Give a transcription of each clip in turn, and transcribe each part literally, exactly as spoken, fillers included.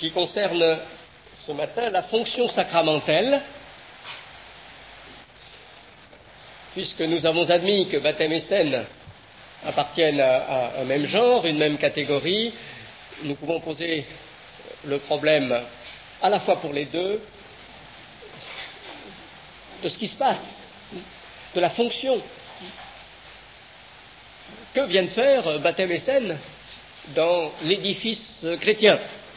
qui concerne ce matin la fonction sacramentelle, puisque nous avons admis que baptême et scène appartiennent à, à un même genre, une même catégorie. Nous pouvons poser le problème à la fois pour les deux de ce qui se passe, de la fonction. Que viennent faire baptême et scène dans l'édifice chrétien?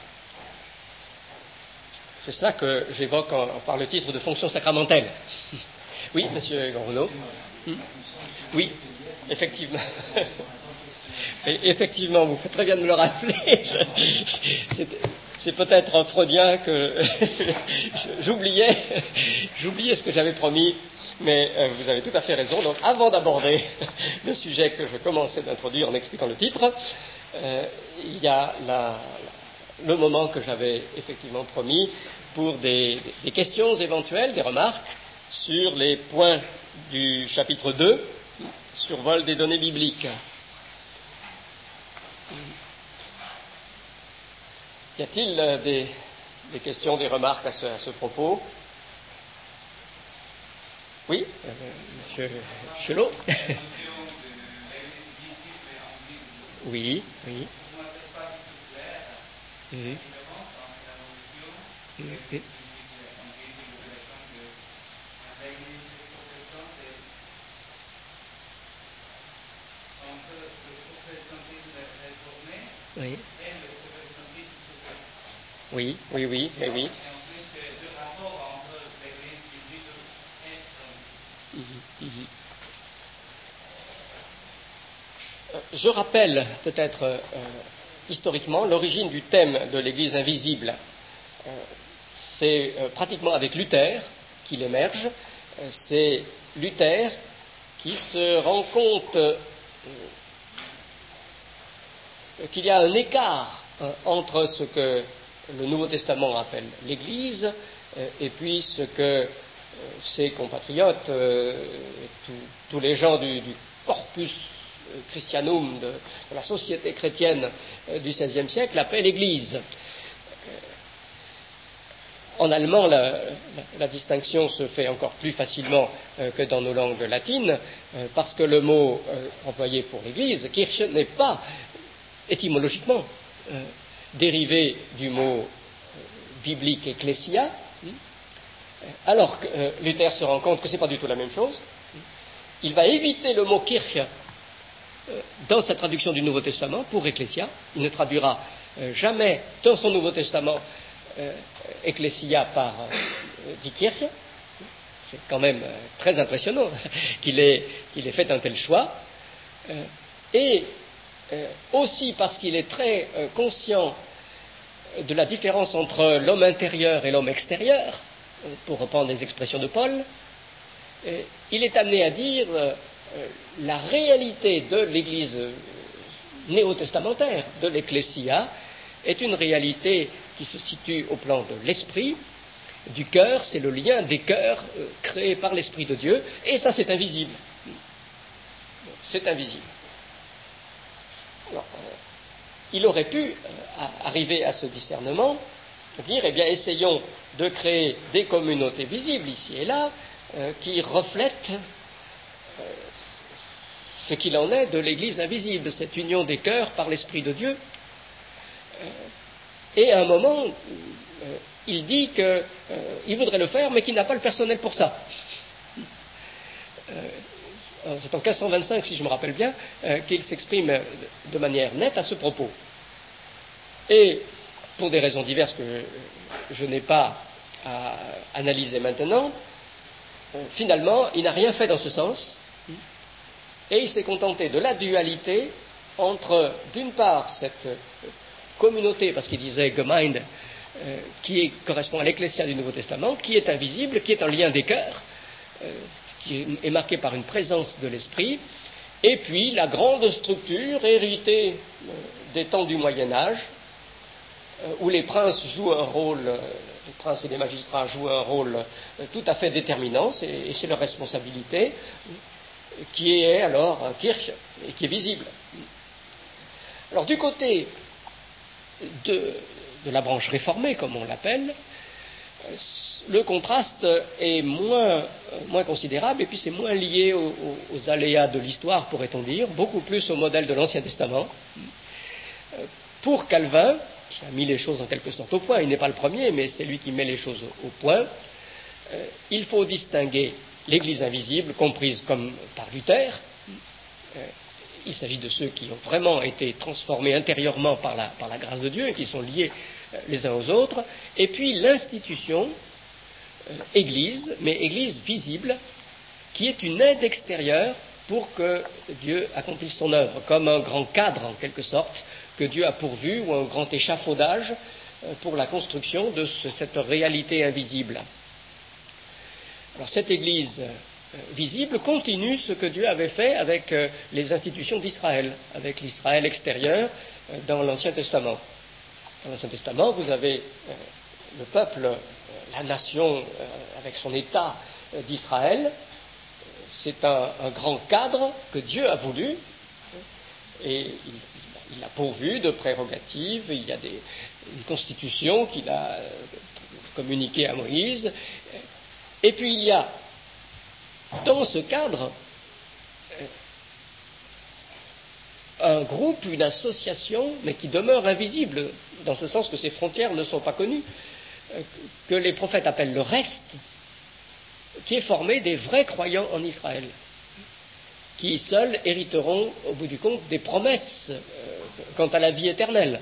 C'est cela que j'évoque en, par le titre de fonction sacramentelle. Oui, monsieur Gronneau. Oui, effectivement. Et effectivement, vous faites très bien de me le rappeler. C'est, c'est peut-être freudien que j'oubliais, j'oubliais ce que j'avais promis, mais euh, vous avez tout à fait raison. Donc, avant d'aborder le sujet que je commençais d'introduire en expliquant le titre, euh, il y a la, le moment que j'avais effectivement promis pour des, des questions éventuelles, des remarques sur les points du chapitre deux, survol des données bibliques. Y a-t-il euh, des, des questions, des remarques à ce, à ce propos? Oui, euh, monsieur Chelot. Oui, oui. Mmh. Mmh. Oui. Oui, oui, oui, mais oui. Mmh, mmh. Euh, je rappelle peut-être euh, historiquement l'origine du thème de l'Église invisible. Euh, c'est euh, pratiquement avec Luther qu'il émerge. Euh, c'est Luther qui se rend compte euh, qu'il y a un écart euh, entre ce que le Nouveau Testament appelle l'Église euh, et puis ce que euh, ses compatriotes, euh, tous les gens du, du corpus euh, christianum, de, de la société chrétienne euh, du seizième siècle, appellent l'Église. Euh, en allemand, la, la, la distinction se fait encore plus facilement euh, que dans nos langues latines, euh, parce que le mot euh, employé pour l'Église, Kirche, n'est pas étymologiquement euh, dérivé du mot euh, biblique ecclésia, alors que euh, Luther se rend compte que ce n'est pas du tout la même chose. Il va éviter le mot kirche euh, dans sa traduction du Nouveau Testament pour ecclésia. Il ne traduira euh, jamais dans son Nouveau Testament euh, ecclésia par euh, dit kirche. C'est quand même euh, très impressionnant qu'il ait, qu'il ait fait un tel choix. Euh, et Euh, aussi parce qu'il est très euh, conscient de la différence entre l'homme intérieur et l'homme extérieur, euh, pour reprendre les expressions de Paul, euh, il est amené à dire euh, euh, la réalité de l'Église euh, néo-testamentaire, de l'Ecclésia, est une réalité qui se situe au plan de l'esprit, du cœur, c'est le lien des cœurs euh, créés par l'Esprit de Dieu, et ça c'est invisible. C'est invisible. Alors, euh, il aurait pu euh, arriver à ce discernement, dire, eh bien, essayons de créer des communautés visibles ici et là, euh, qui reflètent euh, ce qu'il en est de l'Église invisible, cette union des cœurs par l'Esprit de Dieu. Euh, et à un moment, euh, il dit qu'il euh, voudrait le faire, mais qu'il n'a pas le personnel pour ça. Euh, C'est en quinze cent vingt-cinq, si je me rappelle bien, euh, qu'il s'exprime de manière nette à ce propos. Et, pour des raisons diverses que je, je n'ai pas à analyser maintenant, euh, finalement, il n'a rien fait dans ce sens, et il s'est contenté de la dualité entre, d'une part, cette communauté, parce qu'il disait Gemeinde, euh, qui est, correspond à l'Ecclésia du Nouveau Testament, qui est invisible, qui est un lien des cœurs, euh, qui est marqué par une présence de l'esprit, et puis la grande structure héritée euh, des temps du Moyen-Âge, euh, où les princes jouent un rôle, euh, les princes et les magistrats jouent un rôle euh, tout à fait déterminant, c'est, et c'est leur responsabilité, euh, qui est alors euh, Kirche, et qui est visible. Alors du côté de, de la branche réformée, comme on l'appelle, le contraste est moins, moins considérable, et puis c'est moins lié aux, aux aléas de l'histoire, pourrait-on dire, beaucoup plus au modèle de l'Ancien Testament. Pour Calvin, qui a mis les choses en quelque sorte au point, il n'est pas le premier, mais c'est lui qui met les choses au point, euh, il faut distinguer l'Église invisible, comprise comme par Luther. Euh, il s'agit de ceux qui ont vraiment été transformés intérieurement par la, par la grâce de Dieu et qui sont liés euh, les uns aux autres, et puis l'institution euh, Église, mais Église visible, qui est une aide extérieure pour que Dieu accomplisse son œuvre, comme un grand cadre en quelque sorte que Dieu a pourvu, ou un grand échafaudage euh, pour la construction de ce, cette réalité invisible. Alors cette Église euh, visible continue ce que Dieu avait fait avec euh, les institutions d'Israël, avec l'Israël extérieur euh, dans l'Ancien Testament. Dans l'Ancien Testament, vous avez euh, le peuple, euh, la nation euh, avec son État euh, d'Israël. C'est un, un grand cadre que Dieu a voulu, et il, il a pourvu de prérogatives. Il y a des, une constitution qu'il a euh, communiquée à Moïse. Et puis il y a, dans ce cadre, un groupe, une association, mais qui demeure invisible, dans ce sens que ses frontières ne sont pas connues, que les prophètes appellent le reste, qui est formé des vrais croyants en Israël, qui seuls hériteront, au bout du compte, des promesses euh, quant à la vie éternelle.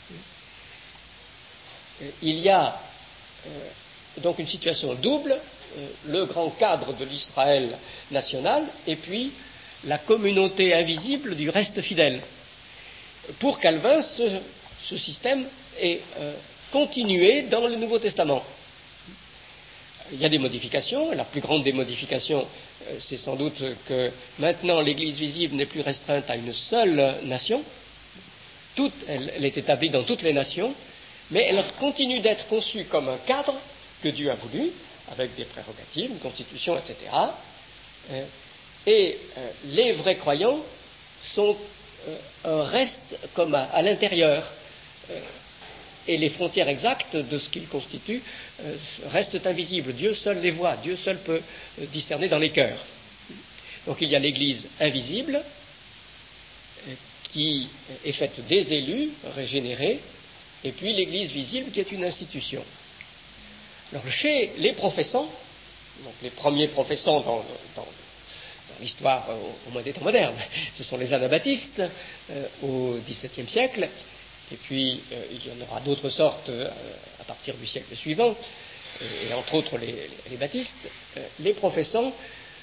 Il y a euh, donc une situation double, euh, le grand cadre de l'Israël national, et puis la communauté invisible du reste fidèle. Pour Calvin, ce, ce système est euh, continué dans le Nouveau Testament. Il y a des modifications, et la plus grande des modifications, euh, c'est sans doute que maintenant l'Église visible n'est plus restreinte à une seule nation. Toute, elle, elle est établie dans toutes les nations, mais elle continue d'être conçue comme un cadre que Dieu a voulu, avec des prérogatives, une constitution, et cetera. Euh, et euh, les vrais croyants sont euh, un reste comme à, à l'intérieur. Euh, et les frontières exactes de ce qu'ils constituent euh, restent invisibles. Dieu seul les voit, Dieu seul peut euh, discerner dans les cœurs. Donc il y a l'Église invisible, euh, qui est faite des élus régénérés, et puis l'Église visible qui est une institution. Alors chez les professants, donc les premiers professants dans, dans, dans l'histoire euh, au moins des temps modernes, ce sont les anabaptistes euh, au dix-septième siècle, et puis euh, il y en aura d'autres sortes euh, à partir du siècle suivant, et, et entre autres les, les baptistes. Euh, les professants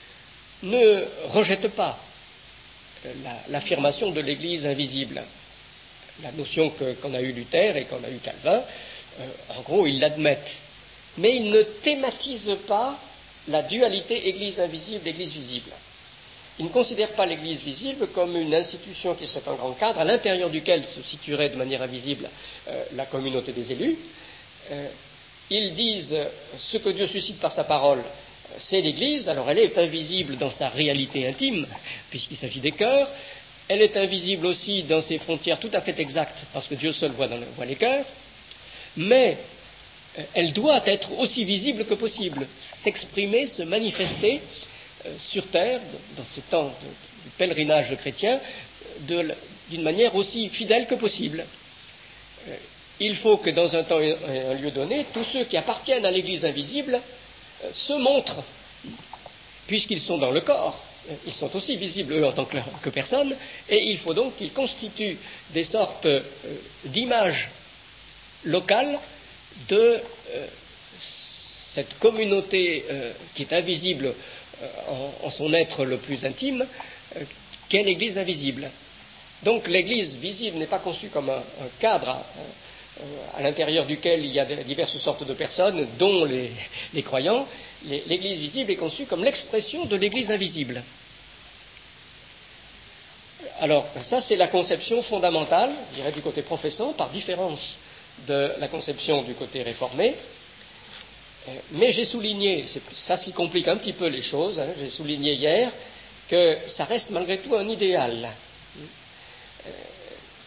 ne rejettent pas euh, la, l'affirmation de l'Église invisible, la notion que, qu'on a eue Luther et qu'on a eue Calvin. Euh, en gros, ils l'admettent, mais ils ne thématisent pas la dualité Église invisible, Église visible. Ils ne considèrent pas l'Église visible comme une institution qui serait un grand cadre à l'intérieur duquel se situerait de manière invisible euh, la communauté des élus. Euh, ils disent euh, ce que Dieu suscite par sa parole, euh, c'est l'Église. Alors elle est invisible dans sa réalité intime, puisqu'il s'agit des cœurs. Elle est invisible aussi dans ses frontières tout à fait exactes, parce que Dieu seul voit, dans le, voit les cœurs. Mais euh, elle doit être aussi visible que possible, s'exprimer, se manifester sur terre, dans ce temps de, du pèlerinage chrétien, de, d'une manière aussi fidèle que possible. Euh, il faut que dans un temps et un lieu donné, tous ceux qui appartiennent à l'Église invisible euh, se montrent, puisqu'ils sont dans le corps. Ils sont aussi visibles, eux, en tant que, que personnes, et il faut donc qu'ils constituent des sortes euh, d'images locales de euh, cette communauté euh, qui est invisible En, en son être le plus intime, euh, qu'est l'Église invisible. Donc l'Église visible n'est pas conçue comme un, un cadre à, à, à l'intérieur duquel il y a de, diverses sortes de personnes, dont les, les croyants. Les, L'Église visible est conçue comme l'expression de l'Église invisible. Alors ça, c'est la conception fondamentale, je dirais, du côté professant, par différence de la conception du côté réformé. Mais j'ai souligné, c'est ça ce qui complique un petit peu les choses, hein, j'ai souligné hier que ça reste malgré tout un idéal.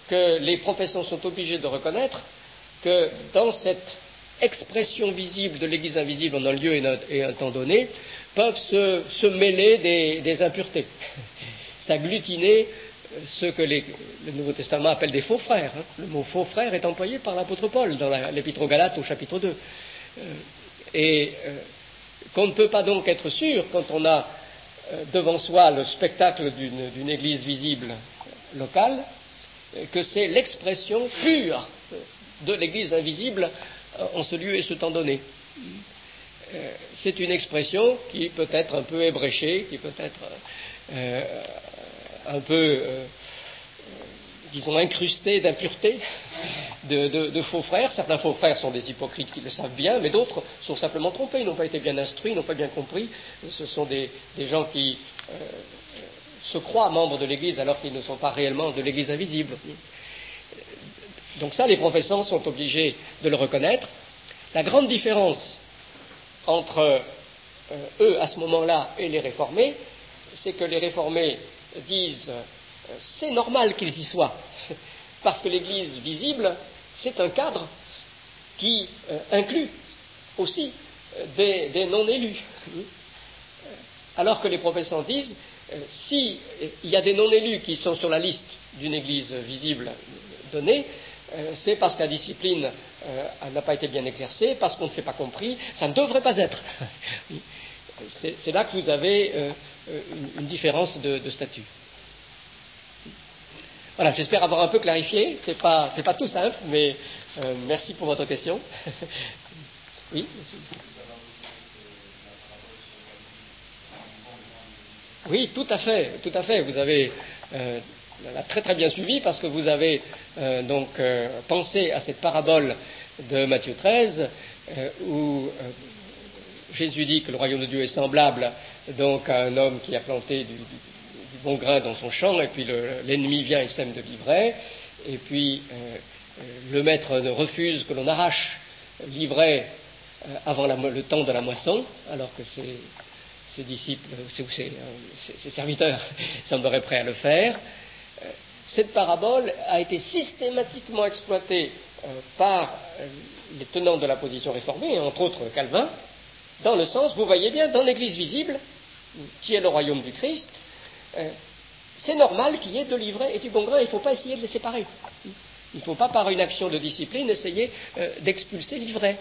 que les professants sont obligés de reconnaître que dans cette expression visible de l'Église invisible en un lieu et un temps donné, peuvent se, se mêler des, des impuretés, s'agglutiner ce que les, le Nouveau Testament appelle des faux frères. Hein. Le mot faux frère est employé par l'apôtre Paul dans la, l'Épître aux Galates au chapitre deux. Euh, et euh, qu'on ne peut pas donc être sûr, quand on a euh, devant soi le spectacle d'une, d'une Église visible locale, que c'est l'expression pure de l'Église invisible en ce lieu et ce temps donné. Euh, c'est une expression qui peut être un peu ébréchée, qui peut être euh, un peu, euh, disons, incrustée d'impureté, de, de, de faux frères. Certains faux frères sont des hypocrites qui le savent bien, mais d'autres sont simplement trompés, ils n'ont pas été bien instruits, ils n'ont pas bien compris. Ce sont des, des gens qui euh, se croient membres de l'Église alors qu'ils ne sont pas réellement de l'Église invisible. Donc ça, les professants sont obligés de le reconnaître. La grande différence entre euh, eux, à ce moment-là, et les réformés, c'est que les réformés disent euh, c'est normal qu'ils y soient, parce que l'Église visible, c'est un cadre qui euh, inclut aussi euh, des, des non-élus. Alors que les professants disent euh, si il y a des non-élus qui sont sur la liste d'une Église visible donnée, Euh, c'est parce que la discipline euh, n'a pas été bien exercée, parce qu'on ne s'est pas compris, ça ne devrait pas être. c'est, c'est là que vous avez euh, une, une différence de, de statut. Voilà, j'espère avoir un peu clarifié, c'est pas, c'est pas tout simple, mais euh, merci pour votre question. Oui, merci. Oui, tout à fait, tout à fait. Vous avez euh, l'a très très bien suivi parce que vous avez euh, donc euh, pensé à cette parabole de Matthieu treize euh, où euh, Jésus dit que le royaume de Dieu est semblable donc à un homme qui a planté du, du, du bon grain dans son champ et puis le, l'ennemi vient et sème de l'ivraie et puis euh, le maître refuse que l'on arrache l'ivraie euh, avant la, le temps de la moisson alors que c'est ses disciples, ses, ses, ses serviteurs sembleraient prêts à le faire. Cette parabole a été systématiquement exploitée euh, par euh, les tenants de la position réformée, et entre autres Calvin, dans le sens, vous voyez bien, dans l'Église visible, qui est le royaume du Christ, euh, c'est normal qu'il y ait de l'ivraie et du bon grain, il ne faut pas essayer de les séparer. Il ne faut pas, par une action de discipline, essayer euh, d'expulser l'ivraie.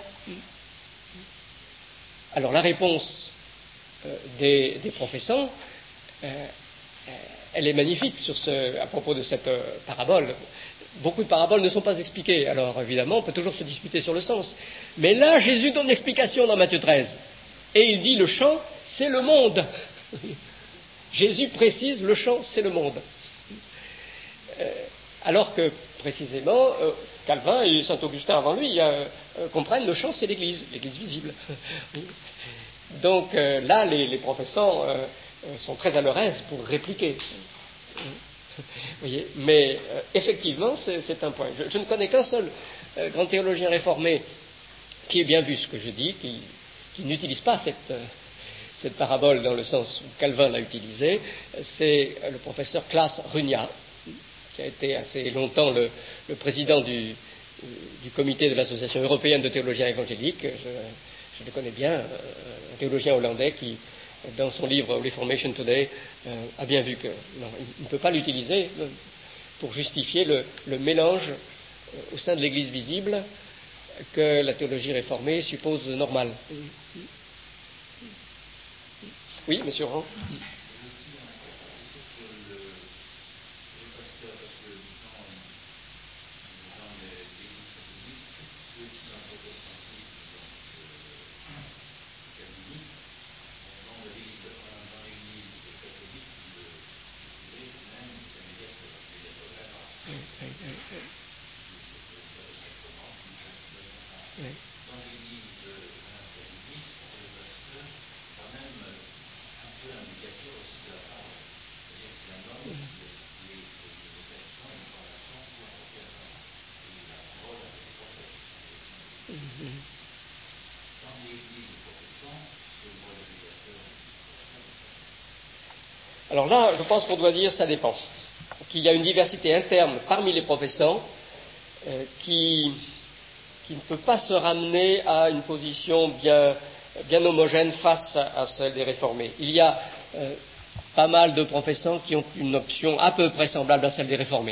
Alors la réponse euh, des, des professants, euh, elle est magnifique sur ce, à propos de cette euh, parabole. Beaucoup de paraboles ne sont pas expliquées, alors évidemment on peut toujours se disputer sur le sens. Mais là, Jésus donne l'explication dans Matthieu treize. Et il dit le champ, c'est le monde. Jésus précise le champ, c'est le monde. Euh, alors que, précisément, euh, Calvin et Saint-Augustin avant lui euh, euh, comprennent le champ, c'est l'Église, l'Église visible. Donc euh, là, les, les professants euh, sont très à leur aise pour répliquer. Vous voyez, mais euh, effectivement, c'est, c'est un point. Je, je ne connais qu'un seul euh, grand théologien réformé qui ait bien vu ce que je dis, qui, qui n'utilise pas cette, euh, cette parabole dans le sens où Calvin l'a utilisée. C'est euh, le professeur Klaas Runja, qui a été assez longtemps le, le président du, du comité de l'Association européenne de théologiens évangéliques. Je, je le connais bien, un théologien hollandais qui, dans son livre Reformation Today, euh, a bien vu que non, il ne peut pas l'utiliser pour justifier le, le mélange euh, au sein de l'Église visible que la théologie réformée suppose normal. Oui, monsieur Rand. Alors là, je pense qu'on doit dire ça dépend. qu'il y a une diversité interne parmi les professants euh, qui, qui ne peut pas se ramener à une position bien, bien homogène face à, à celle des réformés. Il y a euh, pas mal de professants qui ont une option à peu près semblable à celle des réformés.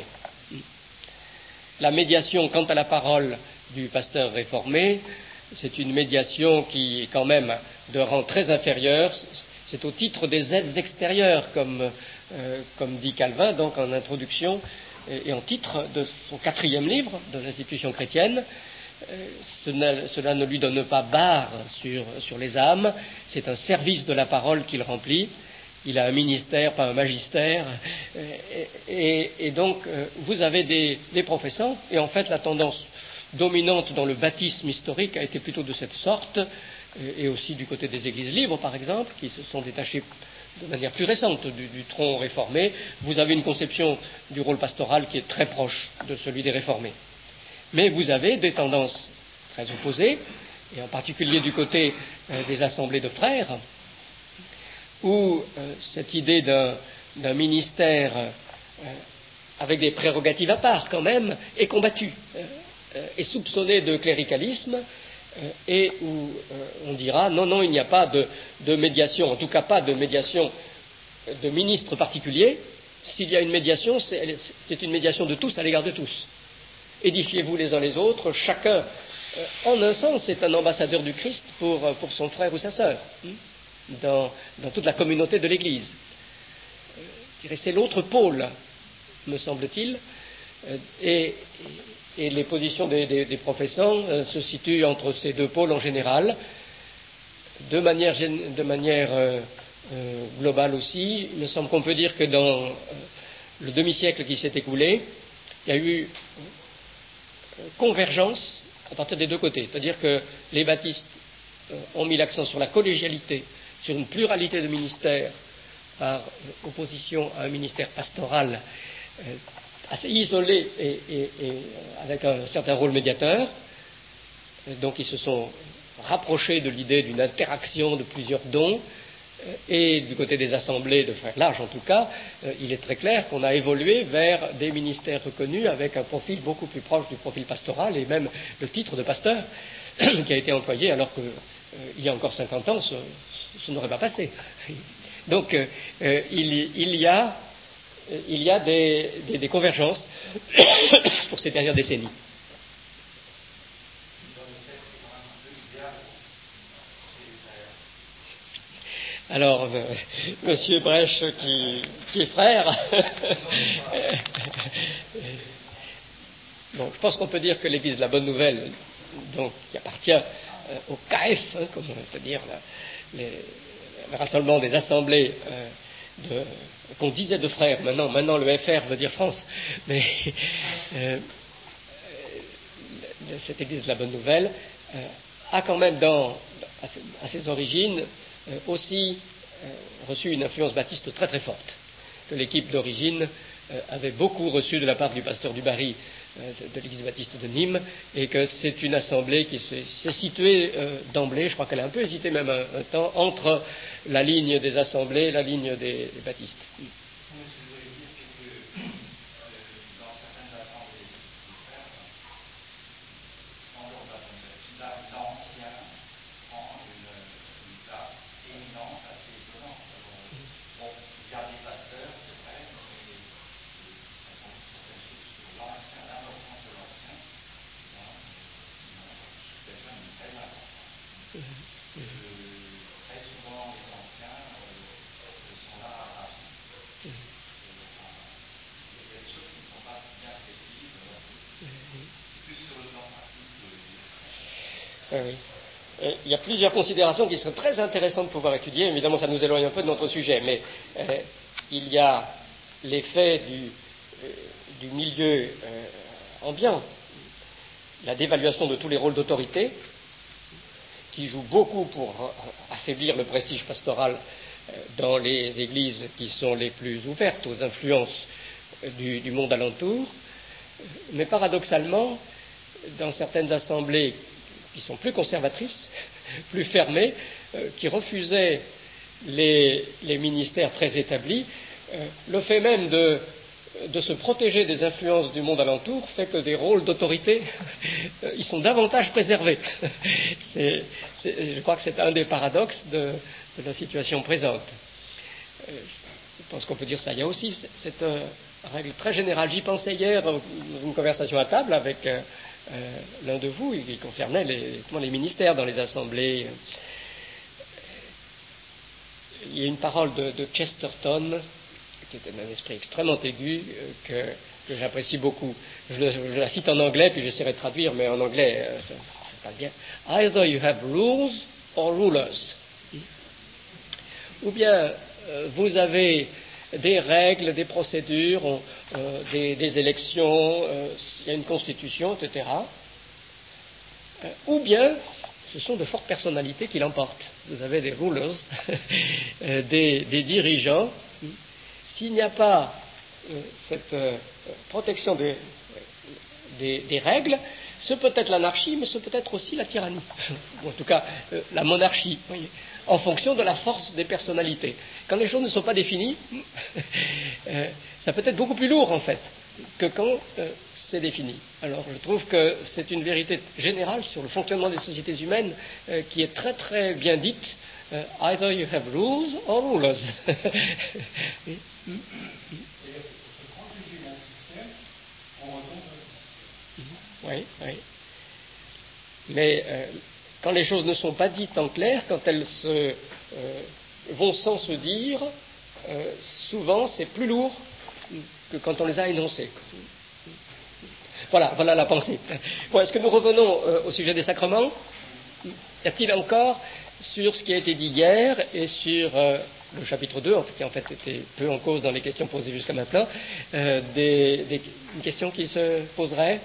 La médiation quant à la parole du pasteur réformé, c'est une médiation qui est quand même de rang très inférieur. C'est au titre des aides extérieures, comme, euh, comme dit Calvin, donc en introduction et, et en titre de son quatrième livre de l'Institution chrétienne. Euh, cela, cela ne lui donne pas barre sur, sur les âmes, c'est un service de la parole qu'il remplit. Il a un ministère, pas un magistère, et, et, et donc euh, vous avez des, des professants, et en fait la tendance dominante dans le baptisme historique a été plutôt de cette sorte, et aussi du côté des églises libres par exemple, qui se sont détachées de manière plus récente du, du tronc réformé. Vous avez une conception du rôle pastoral qui est très proche de celui des réformés. Mais vous avez des tendances très opposées, et en particulier du côté euh, des assemblées de frères, où euh, cette idée d'un, d'un ministère euh, avec des prérogatives à part quand même est combattue, euh, est soupçonnée de cléricalisme, euh, et où euh, on dira non, non, il n'y a pas de, de médiation, en tout cas pas de médiation de ministre particulier. S'il y a une médiation, c'est, c'est une médiation de tous à l'égard de tous. Édifiez-vous les uns les autres, chacun, euh, en un sens, est un ambassadeur du Christ pour, pour son frère ou sa sœur. Hein Dans, dans toute la communauté de l'Église. Euh, je dirais, c'est l'autre pôle, me semble-t-il, euh, et, et les positions des, des, des professants euh, se situent entre ces deux pôles en général. De manière, de manière euh, euh, globale aussi, il me semble qu'on peut dire que dans euh, le demi-siècle qui s'est écoulé, il y a eu euh, convergence à partir des deux côtés. C'est-à-dire que les baptistes euh, ont mis l'accent sur la collégialité, sur une pluralité de ministères par opposition à un ministère pastoral euh, assez isolé et, et, et avec un certain rôle médiateur. Donc ils se sont rapprochés de l'idée d'une interaction de plusieurs dons, euh, et du côté des assemblées de frères larges en tout cas, euh, il est très clair qu'on a évolué vers des ministères reconnus avec un profil beaucoup plus proche du profil pastoral, et même le titre de pasteur qui a été employé alors que Euh, il y a encore cinquante ans, ce, ce n'aurait pas passé. Donc, euh, euh, il, il y a, il y a des, des, des convergences pour ces dernières décennies. Alors, euh, Monsieur Brèche, qui, qui est frère, bon, je pense qu'on peut dire que l'Église de la Bonne Nouvelle, donc, qui appartient euh, au K F, hein, comme on peut dire, la, les, le rassemblement des assemblées euh, de, qu'on disait de frères, maintenant, maintenant le F R veut dire France, mais euh, euh, cette Église de la Bonne Nouvelle euh, a quand même, dans, à, ses, à ses origines, euh, aussi euh, reçu une influence baptiste très très forte, que l'équipe d'origine euh, avait beaucoup reçu de la part du pasteur du Barry de, de l'Église baptiste de Nîmes, et que c'est une assemblée qui s'est, s'est située euh, d'emblée, je crois qu'elle a un peu hésité même un, un temps, entre la ligne des assemblées et la ligne des, des baptistes. Oui, ce que je voulais dire, c'est que euh, dans certaines assemblées de frères, on leur donne l'ancien prend une, une place éminente, assez étonnante. Alors, bon, il y a des pasteurs, c'est vrai, mais on dit certaines choses sur l'ancien, l'importance de l'ancien, sinon, c'est déjà une très importance. Euh, très souvent, les anciens euh, sont là à rappeler. Il y a des choses qui ne sont pas bien précises. C'est plus sur le plan pratique que Ah oui. Il y a plusieurs considérations qui seraient très intéressantes de pouvoir étudier. Évidemment, ça nous éloigne un peu de notre sujet, mais euh, il y a l'effet du, euh, du milieu euh, ambiant, la dévaluation de tous les rôles d'autorité, qui joue beaucoup pour affaiblir le prestige pastoral euh, dans les églises qui sont les plus ouvertes aux influences euh, du, du monde alentour. Mais paradoxalement, dans certaines assemblées qui sont plus conservatrices, plus fermées, euh, qui refusaient les, les ministères très établis, euh, le fait même de, de se protéger des influences du monde alentour fait que des rôles d'autorité, ils sont davantage préservés. C'est, c'est, je crois que c'est un des paradoxes de, de la situation présente. Je pense qu'on peut dire ça. Il y a aussi cette règle très générale. J'y pensais hier dans une conversation à table avec euh, l'un de vous, qui concernait les, les ministères dans les assemblées. Il y a une parole de, de Chesterton, qui était d'un esprit extrêmement aigu, que, que j'apprécie beaucoup. Je, je la cite en anglais, puis j'essaierai de traduire, mais en anglais, euh, ça, ça parle bien. Either you have rules or rulers. Ou bien euh, vous avez des règles, des procédures, on, euh, des, des élections, euh, il y a une constitution, et cetera. Euh, ou bien ce sont de fortes personnalités qui l'emportent. Vous avez des rulers, des, des dirigeants. S'il n'y a pas euh, cette euh, protection des, des, des règles, ce peut être l'anarchie, mais ce peut être aussi la tyrannie. Ou en tout cas, euh, la monarchie, voyez, en fonction de la force des personnalités. Quand les choses ne sont pas définies, euh, ça peut être beaucoup plus lourd, en fait, que quand euh, c'est défini. Alors, je trouve que c'est une vérité générale sur le fonctionnement des sociétés humaines euh, qui est très très bien dite. Uh, either you have rules or rulers. Et pour se protéger d'un système, on retombe dans le système. Oui, oui. Mais euh, quand les choses ne sont pas dites en clair, quand elles se, euh, vont sans se dire, euh, souvent c'est plus lourd que quand on les a énoncées. Voilà, voilà la pensée. Bon, est-ce que nous revenons euh, au sujet des sacrements? Y a-t-il encore sur ce qui a été dit hier et sur euh, le chapitre deux, qui en fait était peu en cause dans les questions posées jusqu'à maintenant, euh, des, des, une question qui se poserait?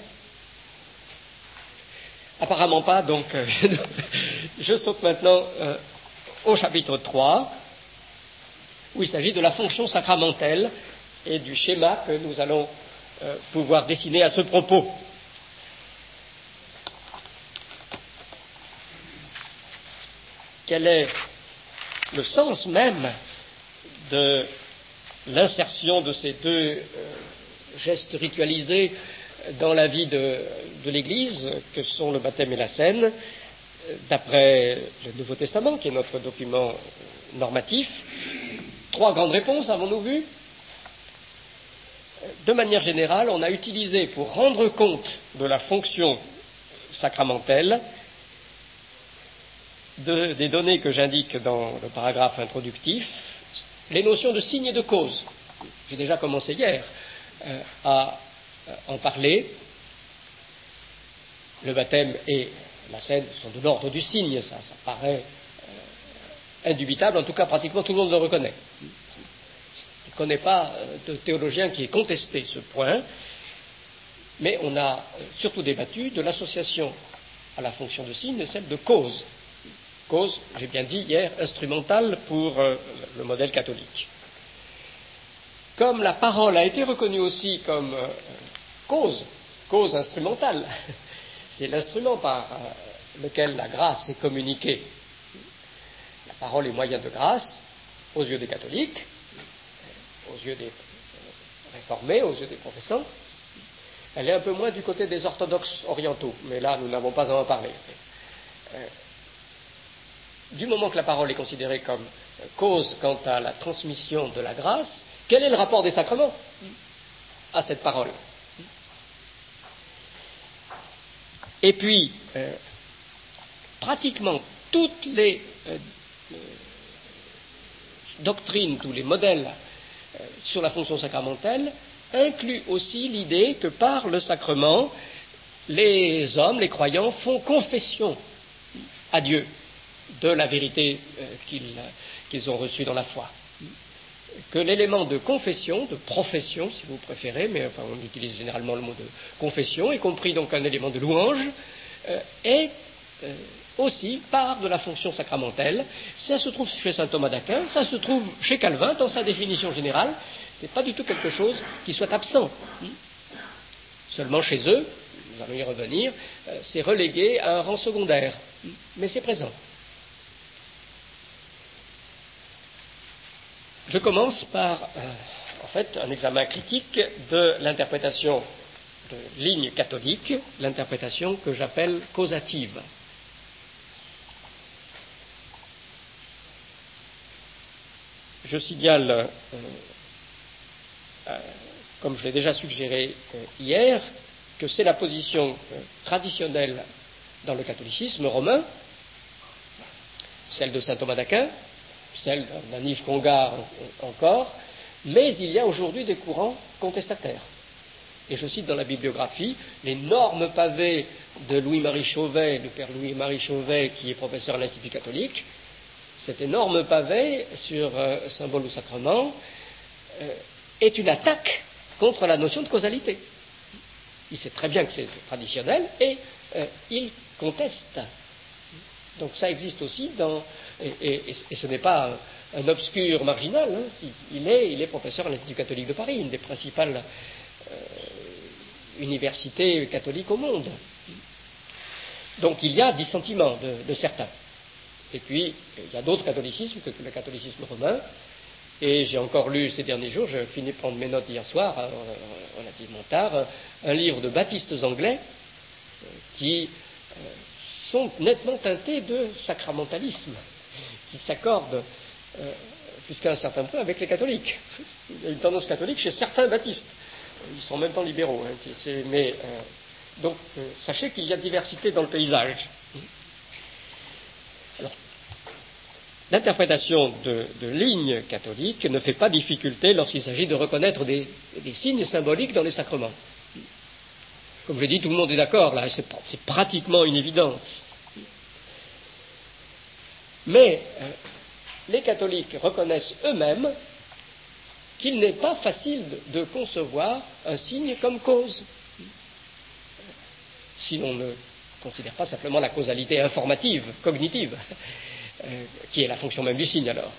Apparemment pas, donc euh, je saute maintenant euh, au chapitre trois, où il s'agit de la fonction sacramentelle et du schéma que nous allons euh, pouvoir dessiner à ce propos. Quel est le sens même de l'insertion de ces deux euh, gestes ritualisés dans la vie de, de l'Église, que sont le baptême et la scène, d'après le Nouveau Testament, qui est notre document normatif? Trois grandes réponses, avons-nous vu? De manière générale, on a utilisé, pour rendre compte de la fonction sacramentelle, De, des données que j'indique dans le paragraphe introductif, les notions de signe et de cause. J'ai déjà commencé hier euh, à euh, en parler. Le baptême et la scène sont de l'ordre du signe, ça, ça paraît euh, indubitable, en tout cas pratiquement tout le monde le reconnaît. Je ne connais pas euh, de théologien qui ait contesté ce point, mais on a euh, surtout débattu de l'association à la fonction de signe et celle de cause. Cause, j'ai bien dit hier, instrumentale pour euh, le modèle catholique. Comme la parole a été reconnue aussi comme euh, cause, cause instrumentale, c'est l'instrument par euh, lequel la grâce est communiquée. La parole est moyen de grâce aux yeux des catholiques, aux yeux des réformés, aux yeux des professants. Elle est un peu moins du côté des orthodoxes orientaux, mais là nous n'avons pas à en parler. Euh, Du moment que la parole est considérée comme cause quant à la transmission de la grâce, quel est le rapport des sacrements à cette parole? Et puis, euh, pratiquement toutes les euh, euh, doctrines, tous les modèles euh, sur la fonction sacramentelle incluent aussi l'idée que par le sacrement, les hommes, les croyants, font confession à Dieu de la vérité euh, qu'ils, qu'ils ont reçue dans la foi. Que l'élément de confession, de profession si vous préférez, mais enfin on utilise généralement le mot de confession, y compris donc un élément de louange, euh, est euh, aussi part de la fonction sacramentelle. Ça se trouve chez saint Thomas d'Aquin, ça se trouve chez Calvin dans sa définition générale. Ce n'est pas du tout quelque chose qui soit absent. Seulement chez eux, nous allons y revenir, euh, c'est relégué à un rang secondaire, mais c'est présent. Je commence par, euh, fait un examen critique de l'interprétation de ligne catholique, l'interprétation que j'appelle causative. Je signale, euh, euh, comme je l'ai déjà suggéré euh, hier, que c'est la position euh, traditionnelle dans le catholicisme romain, celle de saint Thomas d'Aquin, celle d'un Yves Congar encore, mais il y a aujourd'hui des courants contestataires. Et je cite dans la bibliographie l'énorme pavé de Louis-Marie Chauvet, le père Louis-Marie Chauvet, qui est professeur à l'Institut catholique. Cet énorme pavé sur euh, symbole ou sacrement euh, est une attaque contre la notion de causalité. Il sait très bien que c'est traditionnel et euh, il conteste. Donc ça existe aussi dans... Et, et, et ce n'est pas un, un obscur marginal, hein, il, est, il est professeur à l'Institut catholique de Paris, une des principales euh, universités catholiques au monde. Donc il y a dissentiment de, de certains. Et puis, il y a d'autres catholicismes que le catholicisme romain. Et j'ai encore lu ces derniers jours, je finis de prendre mes notes hier soir, euh, relativement tard, un livre de baptistes anglais euh, qui euh, sont nettement teintés de sacramentalisme, qui s'accordent euh, jusqu'à un certain point avec les catholiques. Il y a une tendance catholique chez certains baptistes. Ils sont en même temps libéraux. Hein, c'est, mais, euh, donc, euh, sachez qu'il y a diversité dans le paysage. Alors, l'interprétation de, de lignes catholiques ne fait pas difficulté lorsqu'il s'agit de reconnaître des, des signes symboliques dans les sacrements. Comme je l'ai dit, tout le monde est d'accord, là, c'est, c'est pratiquement une évidence. Mais euh, les catholiques reconnaissent eux-mêmes qu'il n'est pas facile de, de concevoir un signe comme cause, si l'on ne considère pas simplement la causalité informative, cognitive, euh, qui est la fonction même du signe alors.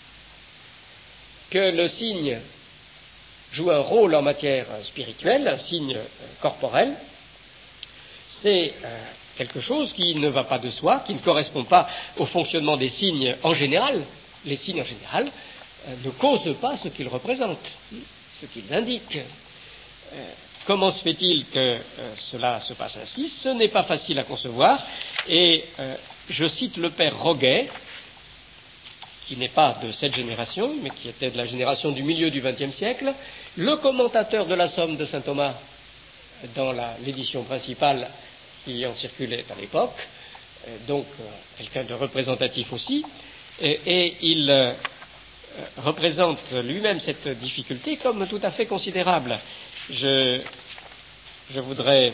Que le signe joue un rôle en matière spirituelle, un signe euh, corporel, c'est euh, quelque chose qui ne va pas de soi, qui ne correspond pas au fonctionnement des signes en général. Les signes en général euh, ne causent pas ce qu'ils représentent, ce qu'ils indiquent. Euh, comment se fait-il que euh, cela se passe ainsi? Ce n'est pas facile à concevoir, et euh, je cite le père Roguet, qui n'est pas de cette génération, mais qui était de la génération du milieu du vingtième siècle, le commentateur de la Somme de saint Thomas dans la, l'édition principale qui en circulait à l'époque, euh, donc euh, quelqu'un de représentatif aussi, et, et il euh, représente lui-même cette difficulté comme tout à fait considérable. Je, je voudrais,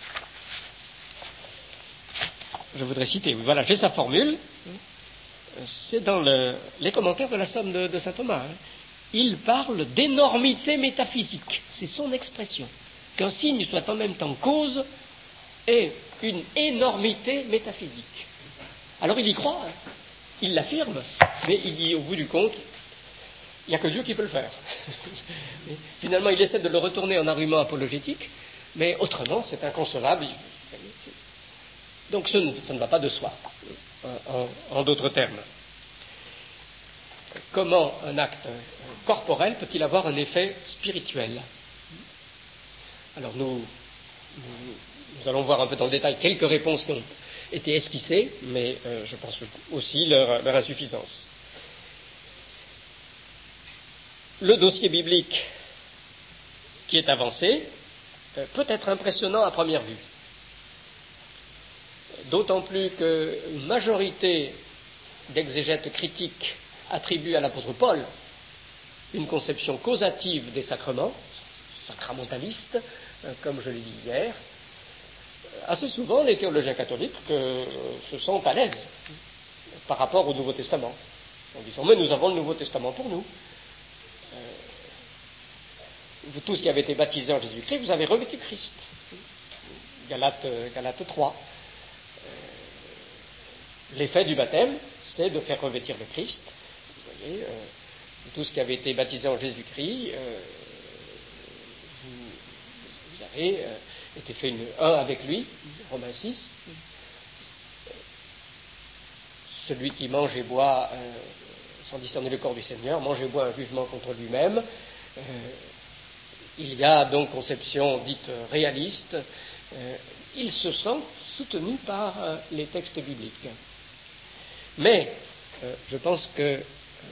je voudrais citer, voilà, j'ai sa formule. C'est dans le, les commentaires de la Somme de, de saint Thomas. Hein. Il parle d'énormité métaphysique. C'est son expression. Qu'un signe soit en même temps cause et une énormité métaphysique. Alors il y croit, hein. Il l'affirme, mais il dit au bout du compte, il n'y a que Dieu qui peut le faire. Finalement, il essaie de le retourner en argument apologétique, mais autrement, c'est inconcevable. Donc ça ne, ça ne va pas de soi. En, en d'autres termes, comment un acte corporel peut-il avoir un effet spirituel? Alors nous, nous, nous allons voir un peu dans le détail quelques réponses qui ont été esquissées, mais euh, je pense aussi leur, leur insuffisance. Le dossier biblique qui est avancé euh, peut être impressionnant à première vue. D'autant plus qu'une majorité d'exégètes critiques attribuent à l'apôtre Paul une conception causative des sacrements, sacramentaliste, comme je l'ai dit hier. Assez souvent, les théologiens catholiques euh, se sentent à l'aise par rapport au Nouveau Testament, en disant mais nous avons le Nouveau Testament pour nous. Euh, vous tous qui avez été baptisés en Jésus-Christ, vous avez revêtu Christ. Galates, Galates trois. L'effet du baptême, c'est de faire revêtir le Christ. Vous voyez, euh, tous qui avez été baptisés en Jésus-Christ, euh, vous, vous avez euh, été fait une, un avec lui, Romains six. Celui qui mange et boit euh, sans discerner le corps du Seigneur, mange et boit un jugement contre lui-même. Euh, il y a donc conception dite réaliste. Euh, ils se sentent soutenus par euh, les textes bibliques. Mais euh, je pense que euh,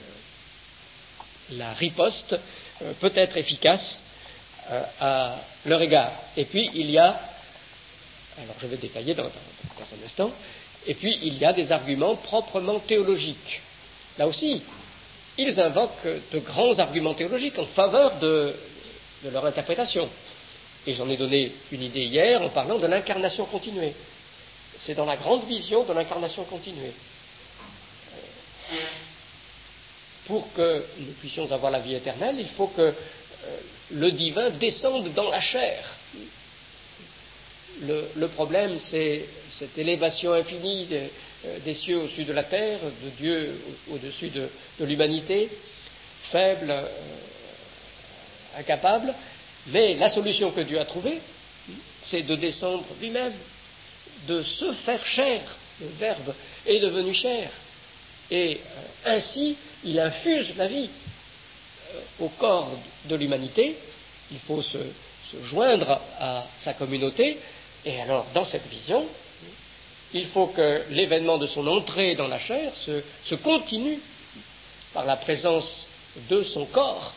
la riposte euh, peut être efficace euh, à leur égard. Et puis il y a, alors je vais détailler dans, dans, dans un instant, et puis il y a des arguments proprement théologiques. Là aussi, ils invoquent de grands arguments théologiques en faveur de, de leur interprétation. Et j'en ai donné une idée hier en parlant de l'incarnation continuée. C'est dans la grande vision de l'incarnation continuée. Pour que nous puissions avoir la vie éternelle, il faut que euh, le divin descende dans la chair. Le, le problème, c'est cette élévation infinie de, euh, des cieux au-dessus de la terre, de Dieu au- au-dessus de, de l'humanité, faible, euh, incapable. Mais la solution que Dieu a trouvée, c'est de descendre lui-même, de se faire chair. Le Verbe est devenu chair. Et euh, ainsi, il infuse la vie euh, au corps de l'humanité. Il faut se, se joindre à sa communauté. Et alors, dans cette vision, il faut que l'événement de son entrée dans la chair se, se continue par la présence de son corps.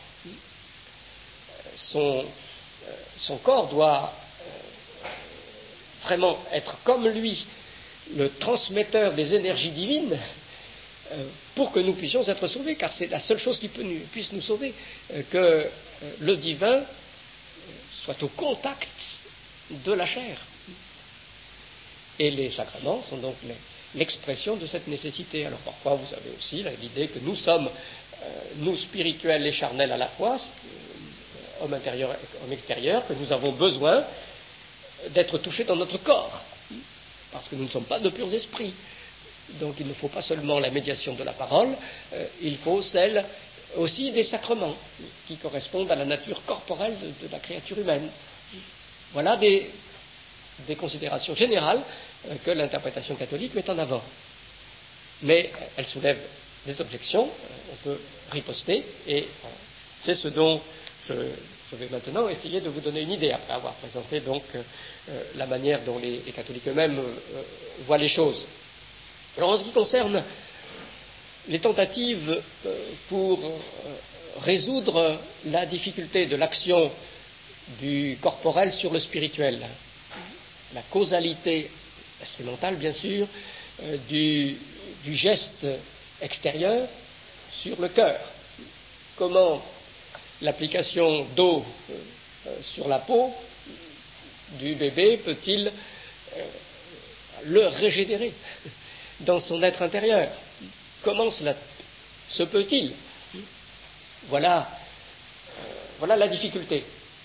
Son, euh, son corps doit euh, vraiment être comme lui, le transmetteur des énergies divines, euh, pour que nous puissions être sauvés, car c'est la seule chose qui peut nous, puisse nous sauver, euh, que euh, le divin soit au contact de la chair. Et les sacrements sont donc les, l'expression de cette nécessité. Alors parfois vous avez aussi là, l'idée que nous sommes, euh, nous spirituels et charnels à la fois, euh, homme intérieur et homme extérieur, que nous avons besoin d'être touchés dans notre corps, parce que nous ne sommes pas de purs esprits. Donc il ne faut pas seulement la médiation de la parole, euh, il faut celle aussi des sacrements, qui correspondent à la nature corporelle de, de la créature humaine. Voilà des, des considérations générales euh, que l'interprétation catholique met en avant. Mais euh, elle soulève des objections, euh, on peut riposter, et euh, c'est ce dont je, je vais maintenant essayer de vous donner une idée, après avoir présenté donc euh, la manière dont les, les catholiques eux-mêmes euh, voient les choses. Alors en ce qui concerne les tentatives euh, pour euh, résoudre la difficulté de l'action du corporel sur le spirituel, la causalité instrumentale bien sûr euh, du, du geste extérieur sur le cœur. Comment l'application d'eau euh, sur la peau du bébé peut-il euh, le régénérer dans son être intérieur? Comment cela se peut-il? Voilà, euh, voilà la difficulté.